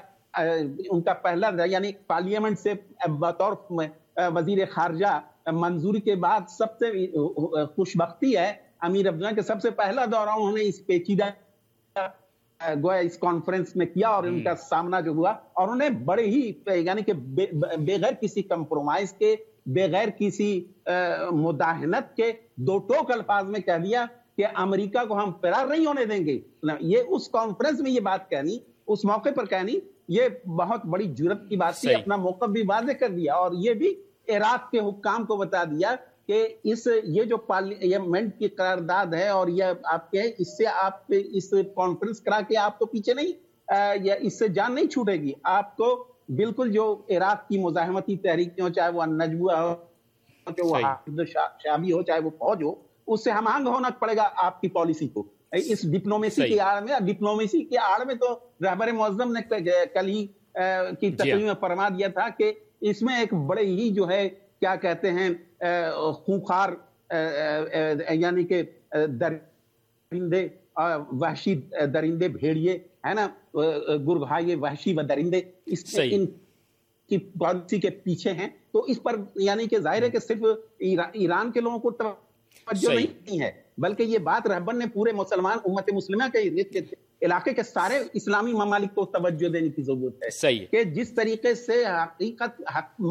ان کا پہلا یعنی پارلیمنٹ سے بطور وزیر خارجہ منظوری کے بعد سب سے خوش بختی ہے امیر عبداللہ کے سب سے پہلا دورہ انہوں نے اس پیچیدہ گویا اس کانفرنس میں کیا اور ان کا سامنا جو ہوا اور انہوں نے بڑے ہی یعنی کہ بغیر کسی کمپرومائز کے، بغیر کسی مداہنت کے دو ٹوک الفاظ میں کہہ دیا کہ امریکہ کو ہم فرار نہیں ہونے دیں گے۔ یہ اس کانفرنس میں یہ بات کہنی، اس موقع پر کہنی، یہ بہت بڑی جرات کی بات تھی، اپنا موقف بھی واضح کر دیا اور یہ بھی عراق کے حکام کو بتا دیا کہ اس یہ جو پارلیمنٹ کی قرارداد ہے اور یہ آپ کے اس سے آپ اس کانفرنس کرا کے آپ کو پیچھے نہیں یا اس سے جان نہیں چھوٹے گی، آپ کو بالکل جو عراق کی مزاحمتی تحریک ہو، چاہے وہ النجوہ ہو، چاہے وہ حافظ شعبی ہو، چاہے وہ فوج ہو، اس سے ہم آہنگ ہونا پڑے گا آپ کی پالیسی کو۔ اس ڈپلومیسی کی آڑ میں ڈپلومیسی کی آڑ میں تو رہبر معظم نے کل ہی کی تقریر میں فرما دیا تھا کہ اس میں ایک بڑے ہی جو ہے کیا کہتے ہیں خونخوار یعنی کہ درندے، وحشی درندے، بھیڑیے ہے نا، گربھائے وحشی و درندے، اس ان کی پالیسی کے پیچھے ہیں، تو اس پر یعنی کہ ظاہر ہے کہ صرف ایران کے لوگوں کو توجہ نہیں ہے بلکہ یہ بات رہبر نے پورے مسلمان امت مسلمہ کے علاقے کے سارے اسلامی ممالک کو توجہ دینے کی ضرورت ہے۔ صحیح کہ جس طریقے سے حقیقت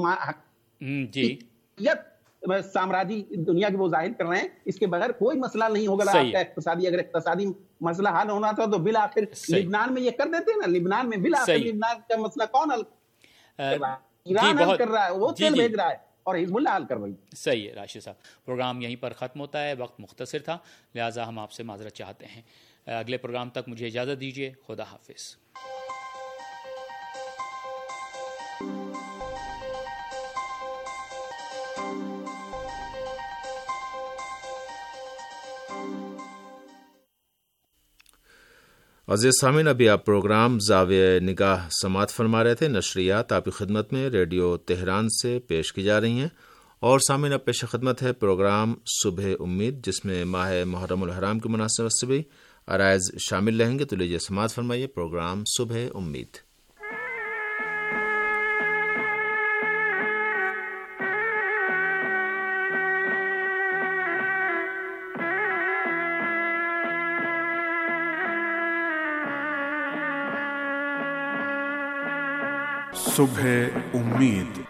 حقیقت سامراجی دنیا کی وہ ظاہر کر رہے ہیں، اس کے بغیر کوئی مسئلہ نہیں ہوگا آپ کا اقتصادی، اگر اقتصادی مسئلہ حل ہونا تھا تو بالآخر لبنان میں یہ کر دیتے ہیں نا، لبنان میں بالآخر لبنان کا مسئلہ کون حل کر رہا ہے؟ ایران حل کر رہا ہے، وہ تیل بھیج رہا ہے اور حزب اللہ حل کر رہی ہے۔ صحیح ہے راشد صاحب، پروگرام یہیں پر ختم ہوتا ہے، وقت مختصر تھا لہٰذا ہم آپ سے معذرت چاہتے ہیں۔ اگلے پروگرام تک مجھے اجازت دیجیے، خدا حافظ۔ عزیز سامعین، ابھی آپ پروگرام زاویہ نگاہ سماعت فرما رہے تھے۔ نشریات آپ کی خدمت میں ریڈیو تہران سے پیش کی جا رہی ہیں اور سامعین اب پیش خدمت ہے پروگرام صبح امید، جس میں ماہ محرم الحرام کی مناسبت سے بھی عرائض شامل رہیں گے۔ تو لیجیے سماعت فرمائیے پروگرام صبح امید۔ صبح امید۔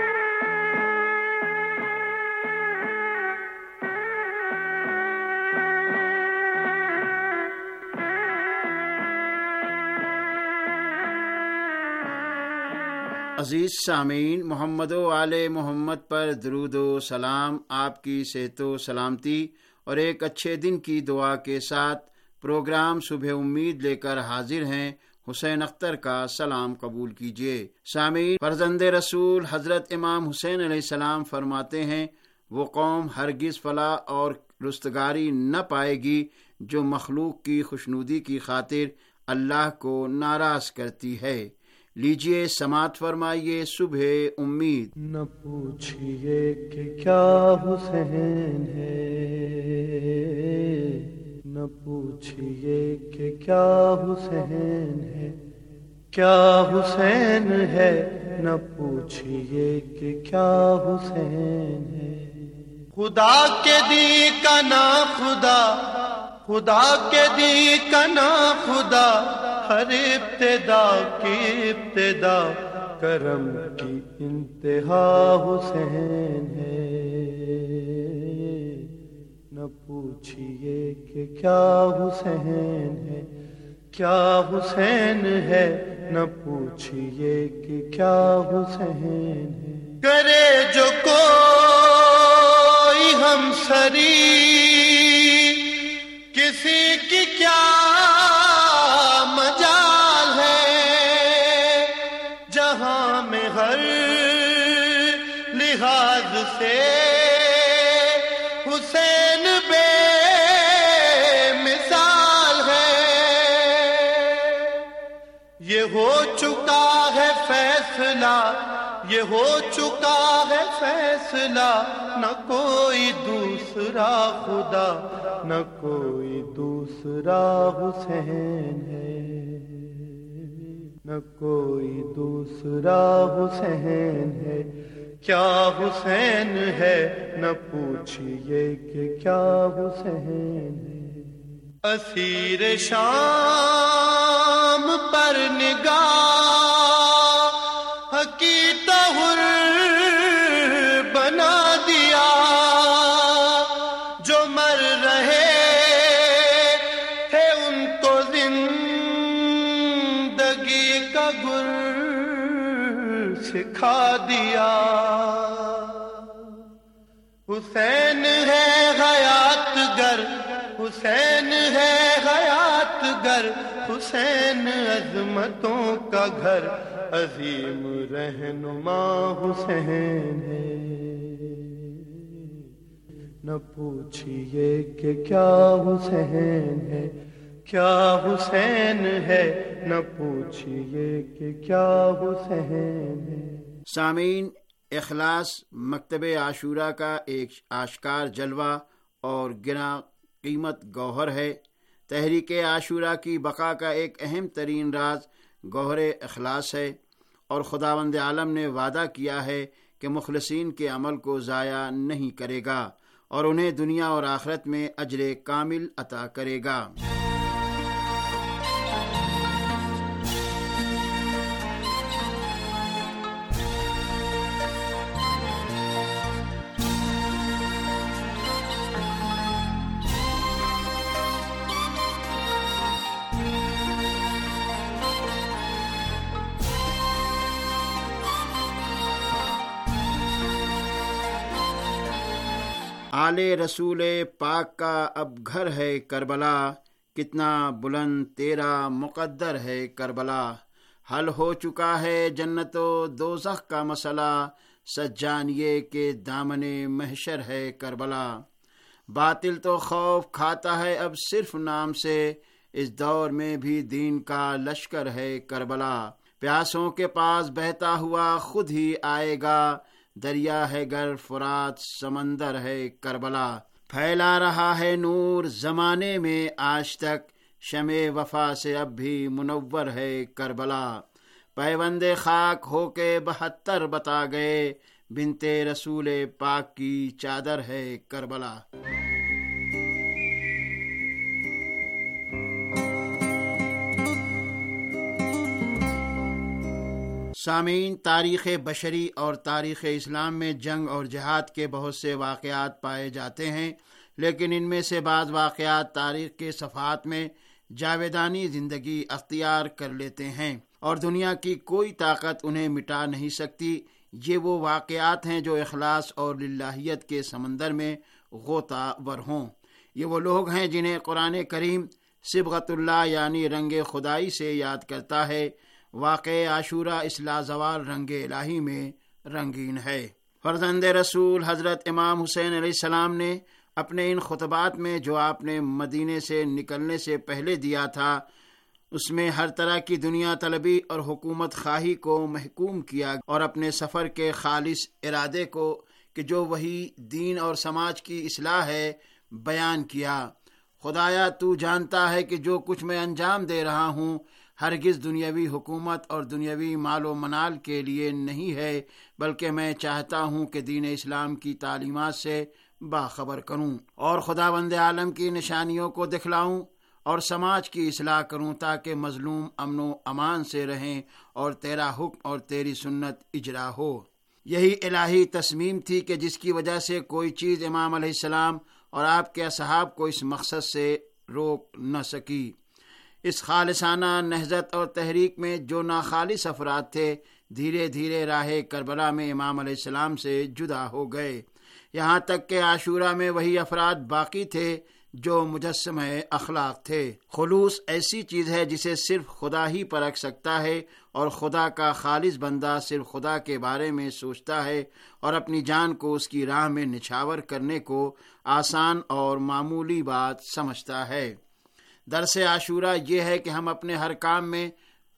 عزیز سامعین، محمد و آل محمد پر درود و سلام، آپ کی صحت و سلامتی اور ایک اچھے دن کی دعا کے ساتھ پروگرام صبح امید لے کر حاضر ہیں۔ حسین اختر کا سلام قبول کیجیے۔ سامعین، فرزند رسول حضرت امام حسین علیہ السلام فرماتے ہیں، وہ قوم ہرگز فلاح اور رستگاری نہ پائے گی جو مخلوق کی خوشنودی کی خاطر اللہ کو ناراض کرتی ہے۔ لیجیے سماعت فرمائیے صبح امید۔ نہ پوچھئے کہ کیا حسین ہے، نہ پوچھئے کہ کیا حسین ہے، کیا حسین ہے، نہ پوچھئے کہ کیا حسین ہے۔ خدا کے دی کا نا خدا، خدا کے دی کا نا خدا، ہر ابتدا کی ابتدا کرم کی انتہا حسین ہے، نہ پوچھئے کہ کیا حسین ہے، کیا حسین ہے، نہ پوچھئے کہ کیا حسین ہے۔ کرے جو کوئی ہم سری کسی کی کیا مجال ہے، جہاں میں ہر لحاظ سے حسین بے مثال ہے۔ یہ ہو چکا ہے فیصلہ، یہ ہو چکا ہے فیصلہ، نہ کوئی دوسرا خدا، نہ کوئی دوسرا حسین ہے، نہ کوئی دوسرا حسین ہے۔ کیا حسین ہے، نہ پوچھئے کہ کیا حسین ہے۔ اسیر شام پر نگاہ کی طہر بنا دیا، جو مر رہے تھے ان کو زندگی کا گر سکھا دیا۔ حسین ہے حیات گر، حسین ہے حیات گر، حسین عظمتوں کا گھر، عظیم رہنما حسین ہے۔ نہ پوچھئے کہ کیا حسین ہے، کیا حسین ہے، نہ پوچھئے کہ کیا حسین ہے۔ سامعین، اخلاص مکتب عاشورہ کا ایک آشکار جلوہ اور گراں قیمت گوہر ہے۔ تحریک عاشورہ کی بقا کا ایک اہم ترین راز گوہر اخلاص ہے، اور خداوند عالم نے وعدہ کیا ہے کہ مخلصین کے عمل کو ضائع نہیں کرے گا اور انہیں دنیا اور آخرت میں اجر کامل عطا کرے گا۔ آل رسول پاک کا اب گھر ہے کربلا، کتنا بلند تیرا مقدر ہے کربلا۔ حل ہو چکا ہے جنت و دوزخ کا مسئلہ، سچ جانیے کہ دامن محشر ہے کربلا۔ باطل تو خوف کھاتا ہے اب صرف نام سے، اس دور میں بھی دین کا لشکر ہے کربلا۔ پیاسوں کے پاس بہتا ہوا خود ہی آئے گا، دریا ہے گر فرات سمندر ہے کربلا۔ پھیلا رہا ہے نور زمانے میں آج تک، شمع وفا سے اب بھی منور ہے کربلا۔ پیوند خاک ہو کے بہتر بتا گئے، بنت رسول پاک کی چادر ہے کربلا۔ سامعین، تاریخ بشری اور تاریخ اسلام میں جنگ اور جہاد کے بہت سے واقعات پائے جاتے ہیں، لیکن ان میں سے بعض واقعات تاریخ کے صفحات میں جاویدانی زندگی اختیار کر لیتے ہیں اور دنیا کی کوئی طاقت انہیں مٹا نہیں سکتی۔ یہ وہ واقعات ہیں جو اخلاص اور للہیت کے سمندر میں غوطہ ور ہوں۔ یہ وہ لوگ ہیں جنہیں قرآن کریم صبغت اللہ یعنی رنگ خدائی سے یاد کرتا ہے۔ واقع عاشورہ اس لازوال رنگ الہی میں رنگین ہے۔ فرزند رسول حضرت امام حسین علیہ السلام نے اپنے ان خطبات میں جو آپ نے مدینے سے نکلنے سے پہلے دیا تھا، اس میں ہر طرح کی دنیا طلبی اور حکومت خواہی کو محکوم کیا اور اپنے سفر کے خالص ارادے کو کہ جو وہی دین اور سماج کی اصلاح ہے بیان کیا۔ خدایا تو جانتا ہے کہ جو کچھ میں انجام دے رہا ہوں ہرگز دنیاوی حکومت اور دنیاوی مال و منال کے لیے نہیں ہے، بلکہ میں چاہتا ہوں کہ دین اسلام کی تعلیمات سے باخبر کروں اور خداوند عالم کی نشانیوں کو دکھلاؤں اور سماج کی اصلاح کروں تاکہ مظلوم امن و امان سے رہیں اور تیرا حکم اور تیری سنت اجرا ہو۔ یہی الہی تصمیم تھی کہ جس کی وجہ سے کوئی چیز امام علیہ السلام اور آپ کے اصحاب کو اس مقصد سے روک نہ سکی۔ اس خالصانہ نہضت اور تحریک میں جو ناخالص افراد تھے دھیرے دھیرے راہ کربلا میں امام علیہ السلام سے جدا ہو گئے، یہاں تک کہ عاشورہ میں وہی افراد باقی تھے جو مجسمہ اخلاق تھے۔ خلوص ایسی چیز ہے جسے صرف خدا ہی پرکھ سکتا ہے، اور خدا کا خالص بندہ صرف خدا کے بارے میں سوچتا ہے اور اپنی جان کو اس کی راہ میں نچھاور کرنے کو آسان اور معمولی بات سمجھتا ہے۔ درس عاشورہ یہ ہے کہ ہم اپنے ہر کام میں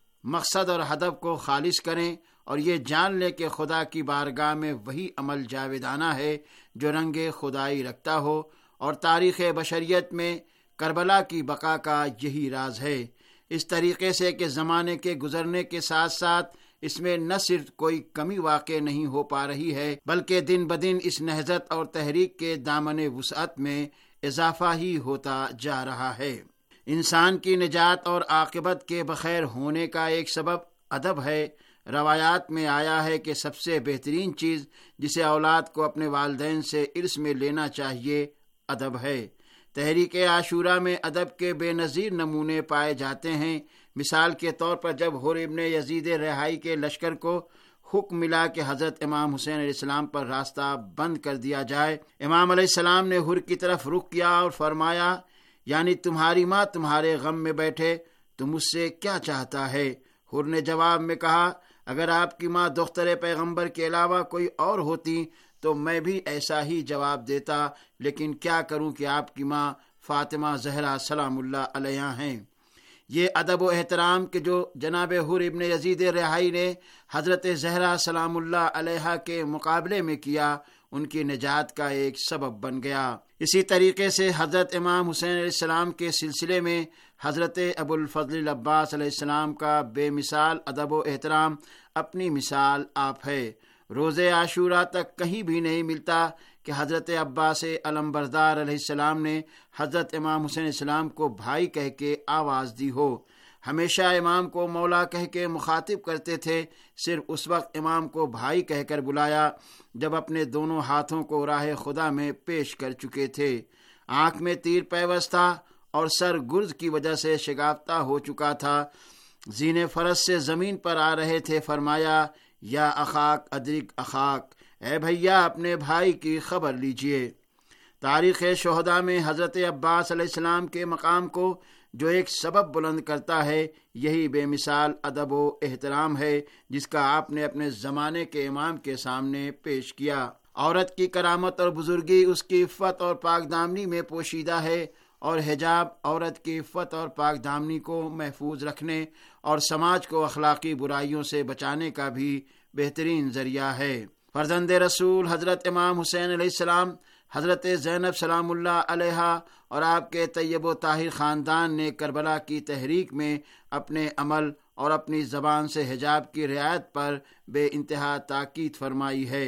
مقصد اور ہدف کو خالص کریں اور یہ جان لیں کہ خدا کی بارگاہ میں وہی عمل جاویدانہ ہے جو رنگ خدائی رکھتا ہو، اور تاریخ بشریت میں کربلا کی بقا کا یہی راز ہے، اس طریقے سے کہ زمانے کے گزرنے کے ساتھ ساتھ اس میں نہ صرف کوئی کمی واقع نہیں ہو پا رہی ہے بلکہ دن بدن اس نہضت اور تحریک کے دامن وسعت میں اضافہ ہی ہوتا جا رہا ہے۔ انسان کی نجات اور عاقبت کے بخیر ہونے کا ایک سبب ادب ہے۔ روایات میں آیا ہے کہ سب سے بہترین چیز جسے اولاد کو اپنے والدین سے ارث میں لینا چاہیے ادب ہے۔ تحریک عاشورہ میں ادب کے بے نظیر نمونے پائے جاتے ہیں۔ مثال کے طور پر جب حر ابن یزید رہائی کے لشکر کو حکم ملا کہ حضرت امام حسین علیہ السلام پر راستہ بند کر دیا جائے، امام علیہ السلام نے حر کی طرف رخ کیا اور فرمایا، یعنی تمہاری ماں تمہارے غم میں بیٹھے تو مجھ سے کیا چاہتا ہے؟ حر نے جواب میں کہا، اگر آپ کی ماں دختر پیغمبر کے علاوہ کوئی اور ہوتی تو میں بھی ایسا ہی جواب دیتا، لیکن کیا کروں کہ آپ کی ماں فاطمہ زہرا سلام اللہ علیہا ہیں۔ یہ ادب و احترام کہ جو جناب حر ابن یزید رہائی نے حضرت زہرا سلام اللہ علیہا کے مقابلے میں کیا، ان کی نجات کا ایک سبب بن گیا۔ اسی طریقے سے حضرت امام حسین علیہ السلام کے سلسلے میں حضرت ابو الفضل العباس علیہ السلام کا بے مثال ادب و احترام اپنی مثال آپ ہے۔ روز عاشورہ تک کہیں بھی نہیں ملتا کہ حضرت عباس علمبردار علیہ السلام نے حضرت امام حسین علیہ السلام کو بھائی کہہ کے آواز دی ہو۔ ہمیشہ امام کو مولا کہہ کے مخاطب کرتے تھے، صرف اس وقت امام کو بھائی کہہ کر بلایا جب اپنے دونوں ہاتھوں کو راہ خدا میں پیش کر چکے تھے، آنکھ میں تیر پیوست تھا اور سر گرز کی وجہ سے شگافتہ ہو چکا تھا، زینے فرس سے زمین پر آ رہے تھے، فرمایا، یا اخاک ادرک اخاک، اے بھیا اپنے بھائی کی خبر لیجئے۔ تاریخ شہداء میں حضرت عباس علیہ السلام کے مقام کو جو ایک سبب بلند کرتا ہے، یہی بے مثال ادب و احترام ہے جس کا آپ نے اپنے زمانے کے امام کے سامنے پیش کیا۔ عورت کی کرامت اور بزرگی اس کی عفت اور پاک دامنی میں پوشیدہ ہے، اور حجاب عورت کی عفت اور پاک دامنی کو محفوظ رکھنے اور سماج کو اخلاقی برائیوں سے بچانے کا بھی بہترین ذریعہ ہے۔ فرزند رسول حضرت امام حسین علیہ السلام، حضرت زینب سلام اللہ علیہا اور آپ کے طیب و طاہر خاندان نے کربلا کی تحریک میں اپنے عمل اور اپنی زبان سے حجاب کی رعایت پر بے انتہا تاکید فرمائی ہے۔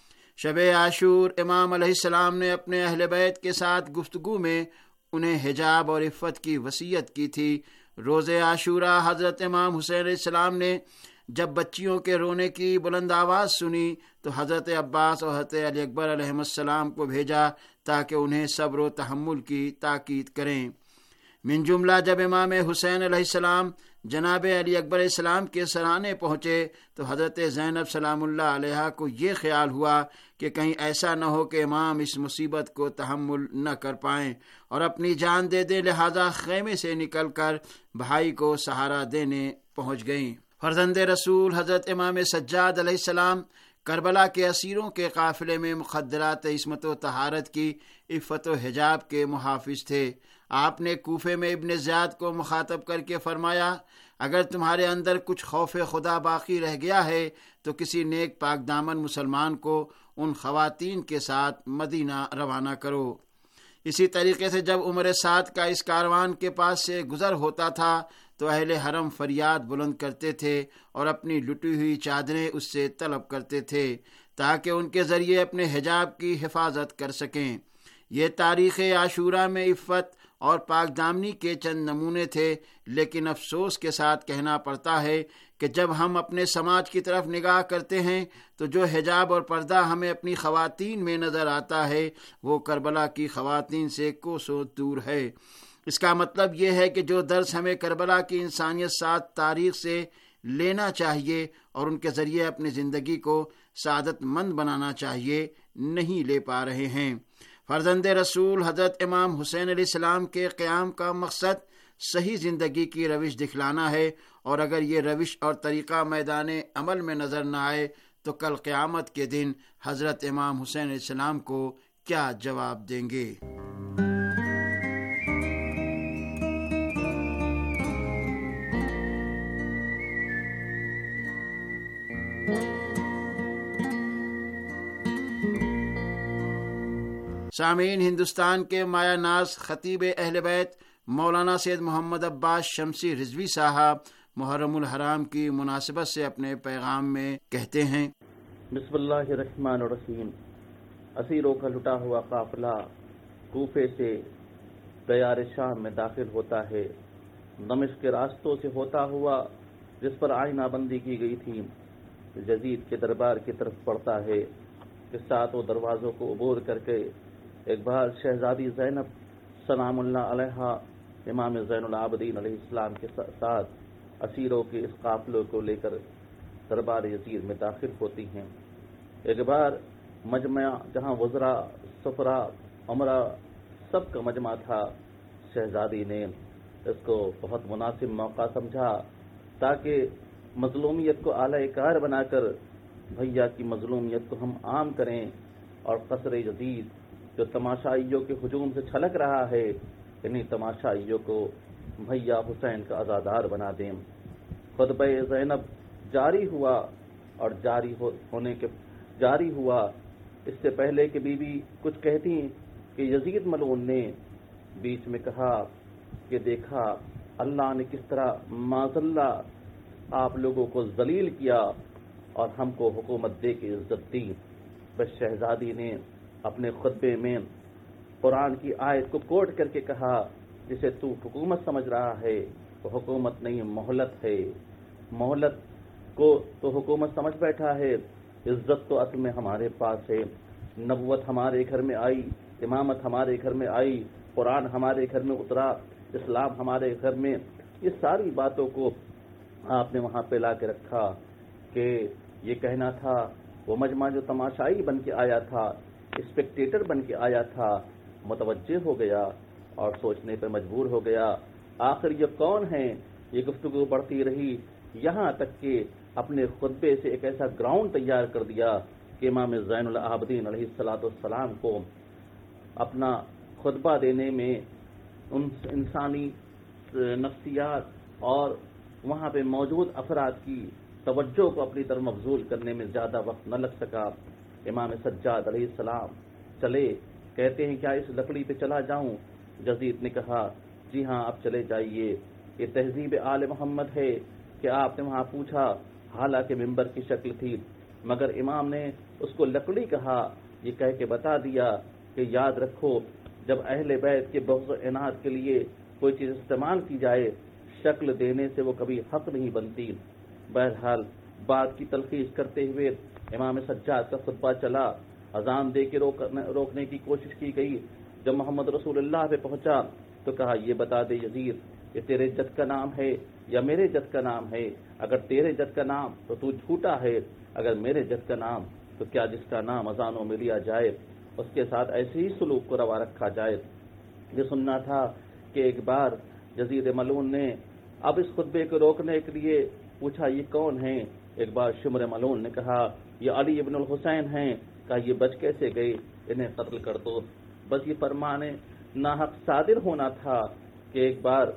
شب عاشور امام علیہ السلام نے اپنے اہل بیت کے ساتھ گفتگو میں انہیں حجاب اور عفت کی وصیت کی تھی۔ روز عاشورہ حضرت امام حسین علیہ السلام نے جب بچیوں کے رونے کی بلند آواز سنی تو حضرت عباس اور حضرت علی اکبر علیہ السلام کو بھیجا تاکہ انہیں صبر و تحمل کی تاکید کریں۔ من جملہ جب امام حسین علیہ السلام جناب علی اکبر علیہ السلام کے سرانے پہنچے تو حضرت زینب سلام اللہ علیہا کو یہ خیال ہوا کہ کہیں ایسا نہ ہو کہ امام اس مصیبت کو تحمل نہ کر پائیں اور اپنی جان دے دیں، لہذا خیمے سے نکل کر بھائی کو سہارا دینے پہنچ گئیں۔ فرزند رسول حضرت امام سجاد علیہ السلام کربلا کے اسیروں کے قافلے میں مخدرات عصمت و طہارت کی عفت و حجاب کے محافظ تھے۔ آپ نے کوفے میں ابن زیاد کو مخاطب کر کے فرمایا، اگر تمہارے اندر کچھ خوف خدا باقی رہ گیا ہے تو کسی نیک پاک دامن مسلمان کو ان خواتین کے ساتھ مدینہ روانہ کرو۔ اسی طریقے سے جب عمر سعد کا اس کاروان کے پاس سے گزر ہوتا تھا تو اہل حرم فریاد بلند کرتے تھے اور اپنی لٹی ہوئی چادریں اس سے طلب کرتے تھے تاکہ ان کے ذریعے اپنے حجاب کی حفاظت کر سکیں۔ یہ تاریخ عاشورہ میں عفت اور پاک دامنی کے چند نمونے تھے، لیکن افسوس کے ساتھ کہنا پڑتا ہے کہ جب ہم اپنے سماج کی طرف نگاہ کرتے ہیں تو جو حجاب اور پردہ ہمیں اپنی خواتین میں نظر آتا ہے وہ کربلا کی خواتین سے کوسوں دور ہے۔ اس کا مطلب یہ ہے کہ جو درس ہمیں کربلا کی انسانیت ساتھ تاریخ سے لینا چاہیے اور ان کے ذریعے اپنی زندگی کو سعادت مند بنانا چاہیے، نہیں لے پا رہے ہیں۔ فرزند رسول حضرت امام حسین علیہ السلام کے قیام کا مقصد صحیح زندگی کی روش دکھلانا ہے، اور اگر یہ روش اور طریقہ میدان عمل میں نظر نہ آئے تو کل قیامت کے دن حضرت امام حسین علیہ السلام کو کیا جواب دیں گے؟ سامعین، ہندوستان کے مایہ ناز خطیب اہل بیت مولانا سید محمد عباس شمسی رضوی صاحب محرم الحرام کی مناسبت سے اپنے پیغام میں کہتے ہیں: بسم اللہ الرحمن الرحیم۔ اسیروں کا لٹا ہوا قافلہ کوفے سے دیار شام میں داخل ہوتا ہے۔ دمشق کے راستوں سے ہوتا ہوا جس پر آئینہ بندی کی گئی تھی یزید کے دربار کی طرف پڑتا ہے کہ ساتوں دروازوں کو عبور کر کے ایک بار شہزادی زینب سلام اللہ علیہا امام زین العابدین علیہ السلام کے ساتھ اسیروں کے اس قافلے کو لے کر دربار یزید میں داخل ہوتی ہیں۔ ایک بار مجمع جہاں وزراء، سفراء، امراء سب کا مجمع تھا، شہزادی نے اس کو بہت مناسب موقع سمجھا تاکہ مظلومیت کو اعلی کار بنا کر بھیا کی مظلومیت کو ہم عام کریں اور قصر یزید جو تماشائیوں کے ہجوم سے چھلک رہا ہے انہیں تماشائیوں کو بھیا حسین کا عزادار بنا دیں۔ خطبہ زینب جاری ہوا اور جاری ہونے کے جاری ہوا اس سے پہلے کہ بی بی کچھ کہتی کہ یزید ملعون نے بیچ میں کہا کہ دیکھا اللہ نے کس طرح معذاللہ آپ لوگوں کو ذلیل کیا اور ہم کو حکومت دے کے عزت دی۔ بس شہزادی نے اپنے خطبے میں قرآن کی آیت کو کوٹ کر کے کہا جسے تو حکومت سمجھ رہا ہے وہ حکومت نہیں، مہلت ہے۔ مہلت کو تو حکومت سمجھ بیٹھا ہے، عزت تو اصل میں ہمارے پاس ہے۔ نبوت ہمارے گھر میں آئی، امامت ہمارے گھر میں آئی، قرآن ہمارے گھر میں اترا، اسلام ہمارے گھر میں، یہ ساری باتوں کو آپ نے وہاں پہ لا کے رکھا کہ یہ کہنا تھا وہ مجمع جو تماشائی بن کے آیا تھا، اسپیکٹیٹر بن کے آیا تھا، متوجہ ہو گیا اور سوچنے پر مجبور ہو گیا آخر یہ کون ہیں۔ یہ گفتگو بڑھتی رہی یہاں تک کہ اپنے خطبے سے ایک ایسا گراؤنڈ تیار کر دیا کہ امام زین العابدین علیہ الصلوۃ والسلام کو اپنا خطبہ دینے میں ان انسانی نفسیات اور وہاں پہ موجود افراد کی توجہ کو اپنی طرف مبذول کرنے میں زیادہ وقت نہ لگ سکا۔ امام سجاد علیہ السلام چلے، کہتے ہیں کیا اس لکڑی پہ چلا جاؤں؟ یزید نے کہا جی ہاں آپ چلے جائیے، یہ تہذیب آل محمد ہے کہ آپ نے وہاں پوچھا، حالانکہ ممبر کی شکل تھی مگر امام نے اس کو لکڑی کہا، یہ کہہ کے بتا دیا کہ یاد رکھو جب اہل بیت کے بغض و عناد کے لیے کوئی چیز استعمال کی جائے شکل دینے سے وہ کبھی حق نہیں بنتی۔ بہرحال بات کی تلخیص کرتے ہوئے امام سجاد کا خطبہ چلا، اذان دے کے روکنے کی کوشش کی گئی۔ جب محمد رسول اللہ پہ پہنچا تو کہا یہ بتا دے یزید یہ تیرے جد کا نام ہے یا میرے جد کا نام ہے؟ اگر تیرے جد کا نام تو تو جھوٹا ہے، اگر میرے جد کا نام تو کیا جس کا نام اذانوں میں لیا جائے اس کے ساتھ ایسے ہی سلوک کو روا رکھا جائے؟ یہ سننا تھا کہ ایک بار یزید ملعون نے اب اس خطبے کو روکنے کے لیے پوچھا یہ کون ہیں؟ ایک بار شمر ملعون نے کہا یہ علی ابن الحسین ہیں۔ کہا یہ بچ کیسے گئے؟ انہیں قتل کر دو۔ بس یہ فرمان ناحق صادر ہونا تھا کہ ایک بار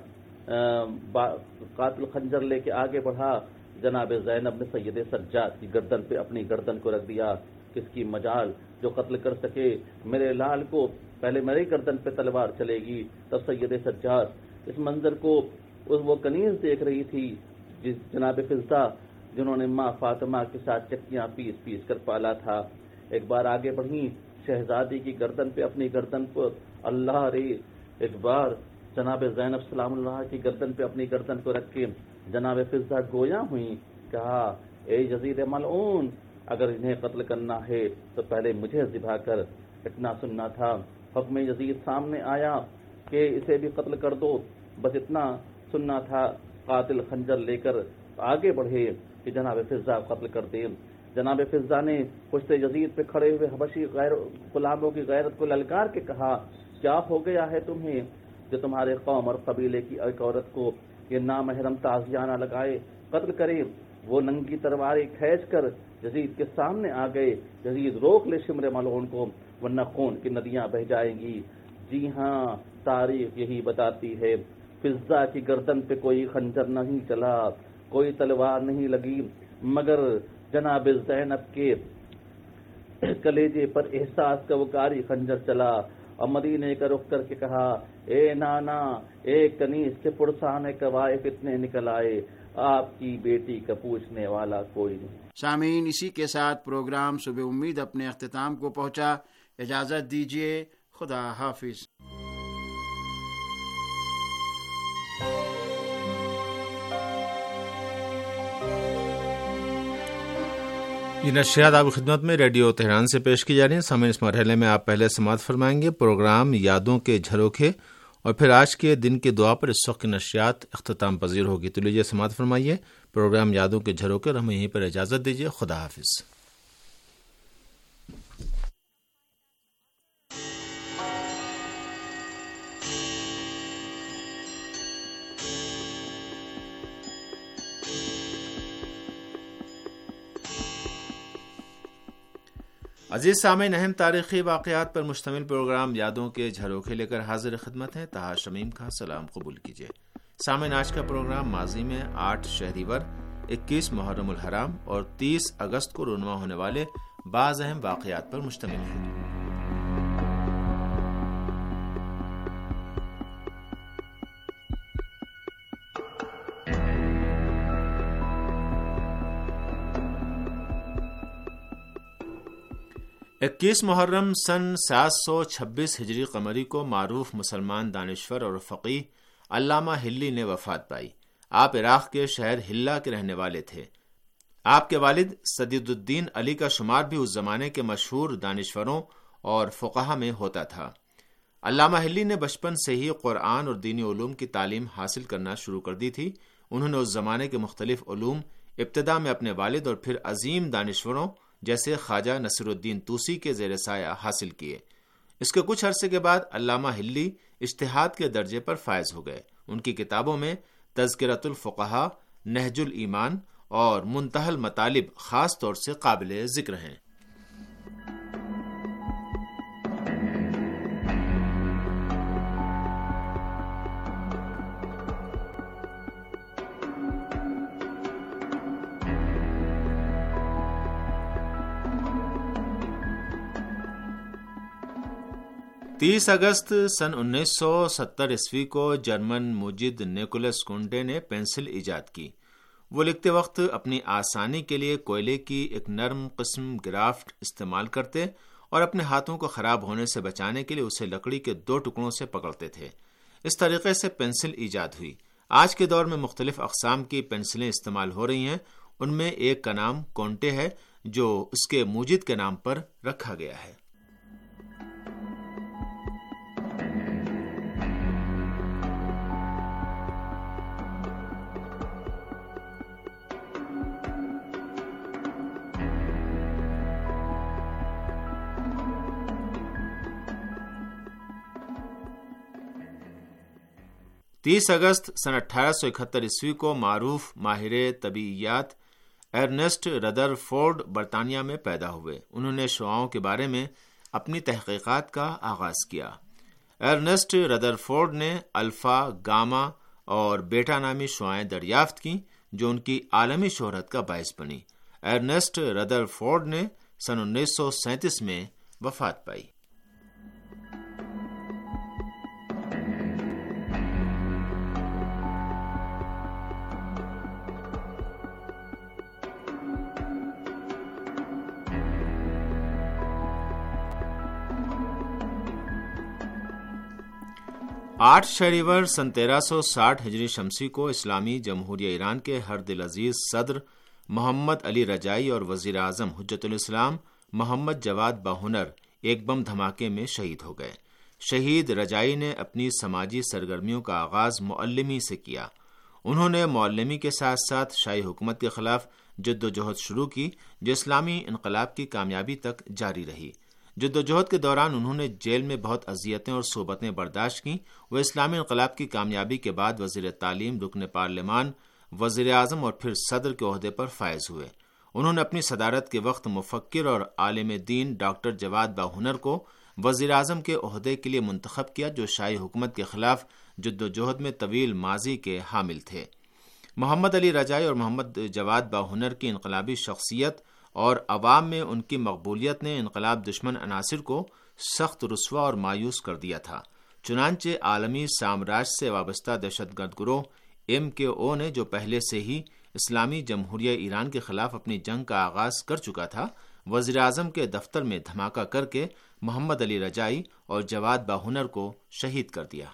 قاتل خنجر لے کے آگے بڑھا، جناب زینب نے سید سجاد کی گردن پہ اپنی گردن کو رکھ دیا، کس کی مجال جو قتل کر سکے میرے لال کو، پہلے میری گردن پہ تلوار چلے گی تب سید سجاد۔ اس منظر کو وہ کنیز دیکھ رہی تھی جس جناب فضہ جنہوں نے ماں فاطمہ کے ساتھ چکیاں پیس پیس کر پالا تھا۔ ایک بار آگے بڑھی، شہزادی کی گردن پہ اپنی گردن پر اللہ رے ایک بار جناب زینب سلام اللہ کی گردن پہ اپنی گردن کو رکھ کے جناب فضہ گویا ہوئی، کہا اے یزید ملعون، اگر انہیں قتل کرنا ہے تو پہلے مجھے ذبح کر، اتنا سننا تھا۔ حکم یزید سامنے آیا کہ اسے بھی قتل کر دو، بس اتنا سننا تھا۔ قاتل خنجر لے کر آگے بڑھے کہ جناب فضہ قتل کر دے۔ جناب فضہ نے پشت یزید پہ کھڑے ہوئے حبشی غیر غلاموں کی غیرت کو للکار کے کہا، کیا ہو گیا ہے تمہیں جو تمہارے قوم اور قبیلے کی ایک عورت کو یہ نامحرم تعزیانہ لگائے قتل کرے؟ وہ ننگی تلواریں کھینچ کر یزید کے سامنے آ گئے۔ یزید روک لے شمر ملعون کو، ورنہ خون کی ندیاں بہہ جائیں گی۔ جی ہاں، تاریخ یہی بتاتی ہے، فضہ کی گردن پہ کوئی خنجر نہیں چلا، کوئی تلوار نہیں لگی، مگر جناب زینب کے کلیجے پر احساس کا وقاری خنجر چلا، اور مدینے کا رخ کر کے کہا، اے نانا، اے کنیز کے پرسانے قوائف اتنے نکل آئے، آپ کی بیٹی کا پوچھنے والا کوئی نہیں۔ سامعین، اسی کے ساتھ پروگرام صبح امید اپنے اختتام کو پہنچا۔ اجازت دیجیے، خدا حافظ۔ یہ نشریات آپ کی خدمت میں ریڈیو تہران سے پیش کی جا رہی ہیں۔ سامعین، اس مرحلے میں آپ پہلے سماعت فرمائیں گے پروگرام یادوں کے جھروکے، اور پھر آج کے دن کی دعا پر اس وقت کی نشریات اختتام پذیر ہوگی۔ تو لیجیے سماعت فرمائیے پروگرام یادوں کے جھروکے، اور ہمیں یہیں پر اجازت دیجیے۔ خدا حافظ۔ عزیز سامعین، اہم تاریخی واقعات پر مشتمل پروگرام یادوں کے جھروکے لے کر حاضر خدمت ہے۔ طاہر شمیم کا سلام قبول کیجیے۔ سامعین، آج کا پروگرام ماضی میں آٹھ شہریور، اکیس محرم الحرام اور تیس اگست کو رونما ہونے والے بعض اہم واقعات پر مشتمل ہے۔ اکیس محرم سن سات سو چھبیس ہجری قمری کو معروف مسلمان دانشور اور فقیہ علامہ ہلی نے وفات پائی۔ آپ عراق کے شہر ہلہ کے رہنے والے تھے۔ آپ کے والد سدید الدین علی کا شمار بھی اس زمانے کے مشہور دانشوروں اور فقہا میں ہوتا تھا۔ علامہ ہلی نے بچپن سے ہی قرآن اور دینی علوم کی تعلیم حاصل کرنا شروع کر دی تھی۔ انہوں نے اس زمانے کے مختلف علوم ابتدا میں اپنے والد اور پھر عظیم دانشوروں جیسے خواجہ نصیر الدین طوسی کے زیر سایہ حاصل کیے۔ اس کے کچھ عرصے کے بعد علامہ ہلی اجتہاد کے درجے پر فائز ہو گئے۔ ان کی کتابوں میں تذکرۃ الفقہاء، نہج الایمان اور منتہی المطالب خاص طور سے قابل ذکر ہیں۔ تیس اگست سن انیس سو ستر عیسوی کو جرمن مجد نیکولس کونٹے نے پینسل ایجاد کی۔ وہ لکھتے وقت اپنی آسانی کے لیے کوئلے کی ایک نرم قسم گرافٹ استعمال کرتے اور اپنے ہاتھوں کو خراب ہونے سے بچانے کے لیے اسے لکڑی کے دو ٹکڑوں سے پکڑتے تھے۔ اس طریقے سے پینسل ایجاد ہوئی۔ آج کے دور میں مختلف اقسام کی پینسلیں استعمال ہو رہی ہیں۔ ان میں ایک کا نام کونٹے ہے جو اس کے موجد کے نام پر رکھا گیا ہے۔ تیس اگست سن اٹھارہ سو اکہتر عیسوی کو معروف ماہر طبیعیات ارنسٹ ردر فورڈ برطانیہ میں پیدا ہوئے۔ انہوں نے شعاعوں کے بارے میں اپنی تحقیقات کا آغاز کیا۔ ارنسٹ ردر فورڈ نے الفا، گاما اور بیٹا نامی شعاعیں دریافت کیں جو ان کی عالمی شہرت کا باعث بنی۔ ارنسٹ ردر فورڈ نے سن انیس سو سینتیس میں وفات پائی۔ آٹھ شہریور سن تیرہ سو ساٹھ ہجری شمسی کو اسلامی جمہوریہ ایران کے ہر دل عزیز صدر محمد علی رجائی اور وزیر اعظم حجت الاسلام محمد جواد باہنر ایک بم دھماکے میں شہید ہو گئے۔ شہید رجائی نے اپنی سماجی سرگرمیوں کا آغاز معلمی سے کیا۔ انہوں نے معلمی کے ساتھ ساتھ شاہی حکومت کے خلاف جد و جہد شروع کی، جو اسلامی انقلاب کی کامیابی تک جاری رہی۔ جد و جہد کے دوران انہوں نے جیل میں بہت اذیتیں اور صحبتیں برداشت کیں۔ وہ اسلامی انقلاب کی کامیابی کے بعد وزیر تعلیم، رکن پارلیمان، وزیر اعظم اور پھر صدر کے عہدے پر فائز ہوئے۔ انہوں نے اپنی صدارت کے وقت مفکر اور عالم دین ڈاکٹر جواد باہنر کو وزیر اعظم کے عہدے کے لیے منتخب کیا، جو شاہی حکومت کے خلاف جد و جہد میں طویل ماضی کے حامل تھے۔ محمد علی رجائی اور محمد جواد باہنر کی انقلابی شخصیت اور عوام میں ان کی مقبولیت نے انقلاب دشمن عناصر کو سخت رسوا اور مایوس کر دیا تھا۔ چنانچہ عالمی سامراج سے وابستہ دہشت گرد گروہ ایم کے او نے، جو پہلے سے ہی اسلامی جمہوریہ ایران کے خلاف اپنی جنگ کا آغاز کر چکا تھا، وزیر اعظم کے دفتر میں دھماکہ کر کے محمد علی رجائی اور جواد باہنر کو شہید کر دیا۔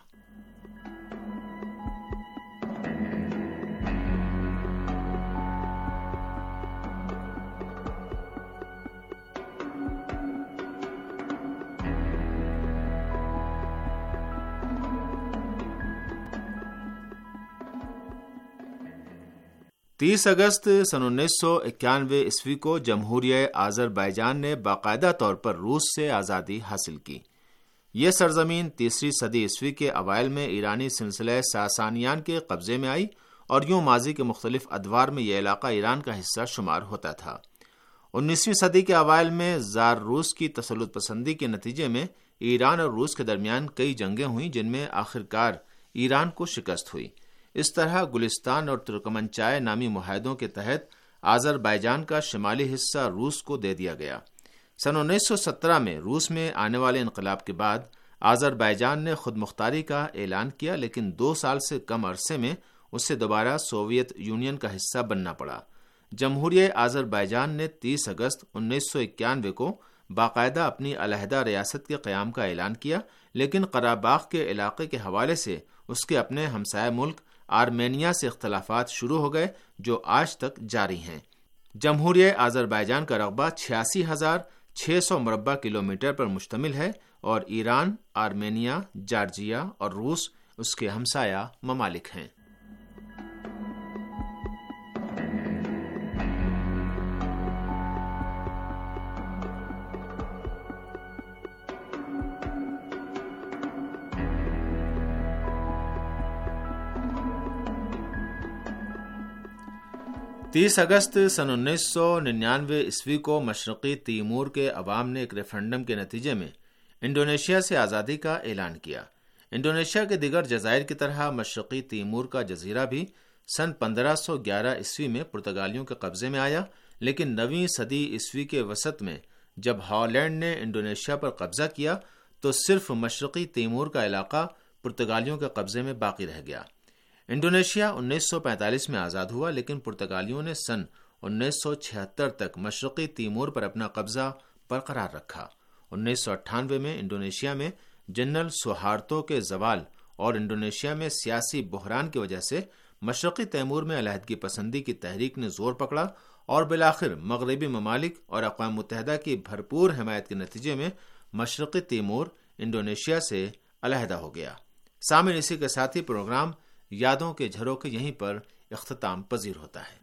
تیس اگست سن انیس سو اکیانوے عیسوی کو جمہوریہ آذربائیجان نے باقاعدہ طور پر روس سے آزادی حاصل کی۔ یہ سرزمین تیسری صدی عیسوی کے اوائل میں ایرانی سلسلہ ساسانیان کے قبضے میں آئی، اور یوں ماضی کے مختلف ادوار میں یہ علاقہ ایران کا حصہ شمار ہوتا تھا۔ انیسویں صدی کے اوائل میں زار روس کی تسلط پسندی کے نتیجے میں ایران اور روس کے درمیان کئی جنگیں ہوئیں، جن میں آخرکار ایران کو شکست ہوئی۔ اس طرح گلستان اور ترکمنچائے نامی معاہدوں کے تحت آذربائیجان کا شمالی حصہ روس کو دے دیا گیا۔ سن انیس سو سترہ میں روس میں آنے والے انقلاب کے بعد آذربائیجان نے خود مختاری کا اعلان کیا، لیکن دو سال سے کم عرصے میں اسے دوبارہ سوویت یونین کا حصہ بننا پڑا۔ جمہوریہ آذربائیجان نے تیس اگست انیس سو اکیانوے کو باقاعدہ اپنی علیحدہ ریاست کے قیام کا اعلان کیا، لیکن قرہ باغ کے علاقے کے حوالے سے اس کے اپنے ہمسایہ ملک آرمینیا سے اختلافات شروع ہو گئے، جو آج تک جاری ہیں۔ جمہوریہ آذربائیجان کا رقبہ چھیاسی ہزار چھ سو مربع کلومیٹر پر مشتمل ہے، اور ایران، آرمینیا، جارجیا اور روس اس کے ہمسایہ ممالک ہیں۔ تیس اگست سن انیس سو ننانوے عیسوی کو مشرقی تیمور کے عوام نے ایک ریفرنڈم کے نتیجے میں انڈونیشیا سے آزادی کا اعلان کیا۔ انڈونیشیا کے دیگر جزائر کی طرح مشرقی تیمور کا جزیرہ بھی سن پندرہ سو گیارہ عیسوی میں پرتگالیوں کے قبضے میں آیا، لیکن نویں صدی عیسوی کے وسط میں جب ہالینڈ نے انڈونیشیا پر قبضہ کیا تو صرف مشرقی تیمور کا علاقہ پرتگالیوں کے قبضے میں باقی رہ گیا۔ انڈونیشیا انیس سو پینتالیس میں آزاد ہوا، لیکن پرتگالیوں نے سن انیس سو چھہتر تک مشرقی تیمور پر اپنا قبضہ برقرار رکھا۔ انیس سو اٹھانوے میں انڈونیشیا میں جنرل سوہارتو کے زوال اور انڈونیشیا میں سیاسی بحران کی وجہ سے مشرقی تیمور میں علیحدگی پسندی کی تحریک نے زور پکڑا، اور بالآخر مغربی ممالک اور اقوام متحدہ کی بھرپور حمایت کے نتیجے میں مشرقی تیمور انڈونیشیا سے علیحدہ ہو گیا۔ سامعین، اسی کے ساتھ ہی پروگرام یادوں کے جھروکے یہیں پر اختتام پذیر ہوتا ہے۔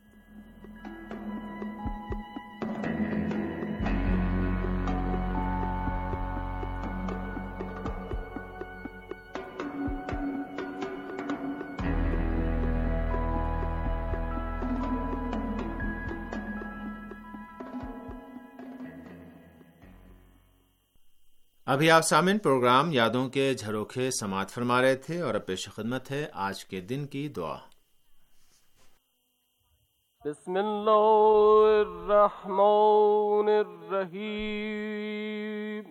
ابھی آپ سامعین پروگرام یادوں کے جھروکے سماعت فرما رہے تھے، اور اب پیش خدمت ہے آج کے دن کی دعا۔ بسم اللہ الرحمن الرحیم،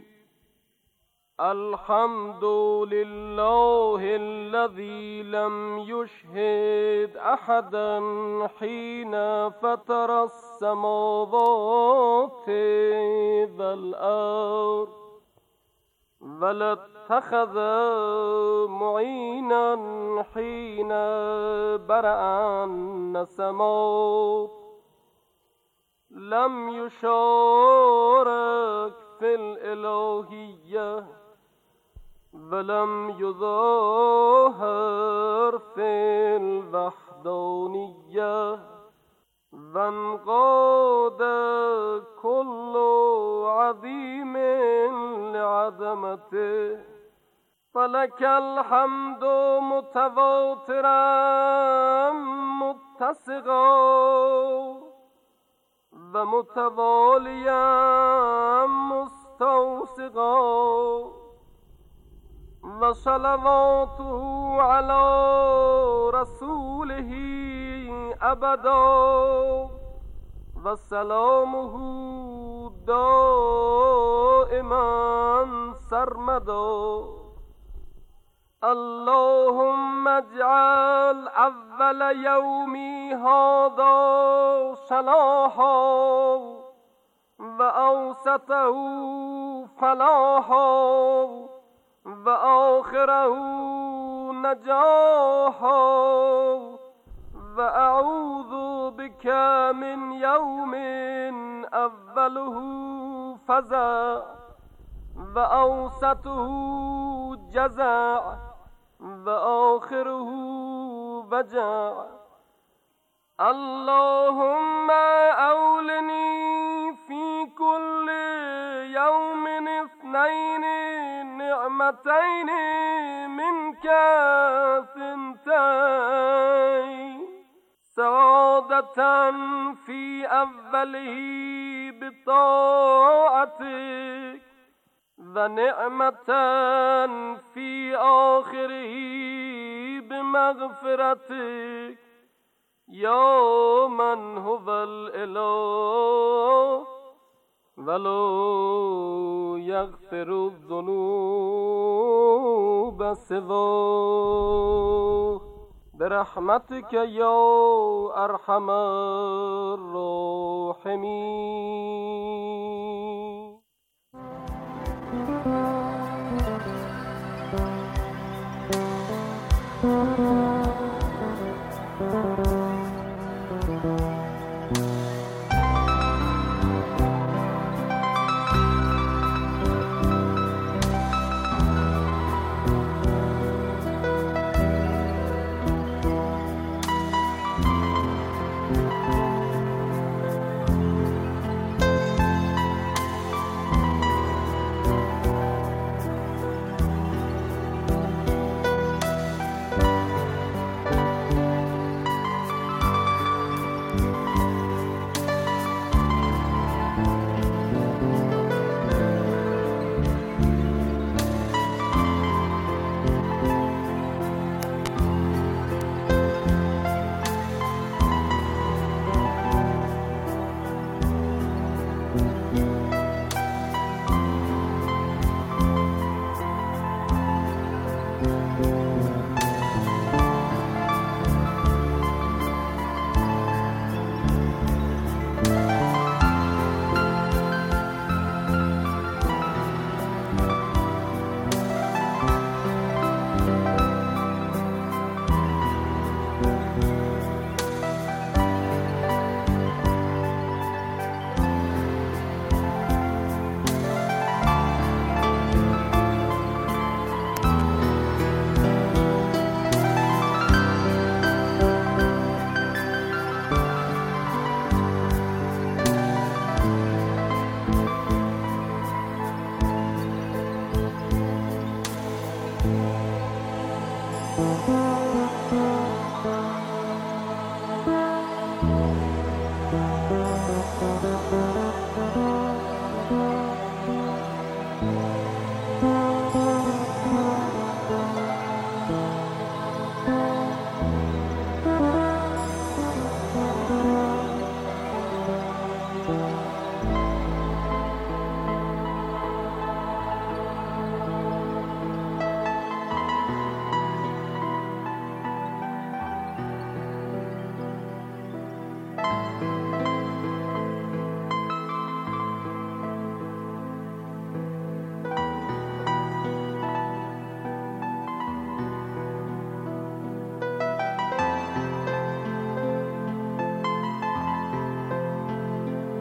الحمد للہ الذی لم یشہد احدا حین فطر السماوات والارض ولاتخذ معينا حين برأ النسمات لم يشارك في الإلهية ولم يظاهر في الوحدانية وانقاد كل عظيم لعظمته فلك الحمد متواترا متسقا ومتواليا مستوسقا وصلواته على رسوله أبدا وسلامه دائما سرمدا اللهم اجعل أول يومي هذا صلاحا وأوسطه فلاحا وآخره نجاحا وأعوذ بك من يوم أوله فزع وأوسطه جزع وآخره وجع اللهم أولني في كل يوم اثنين نعمتين منك ثنتين سعادة في أوله بطاعتك ونعمة في آخره بمغفرتك يا من هو الإله ولو يغفر الذنوب سواه برحمتك يا أرحم الراحمين.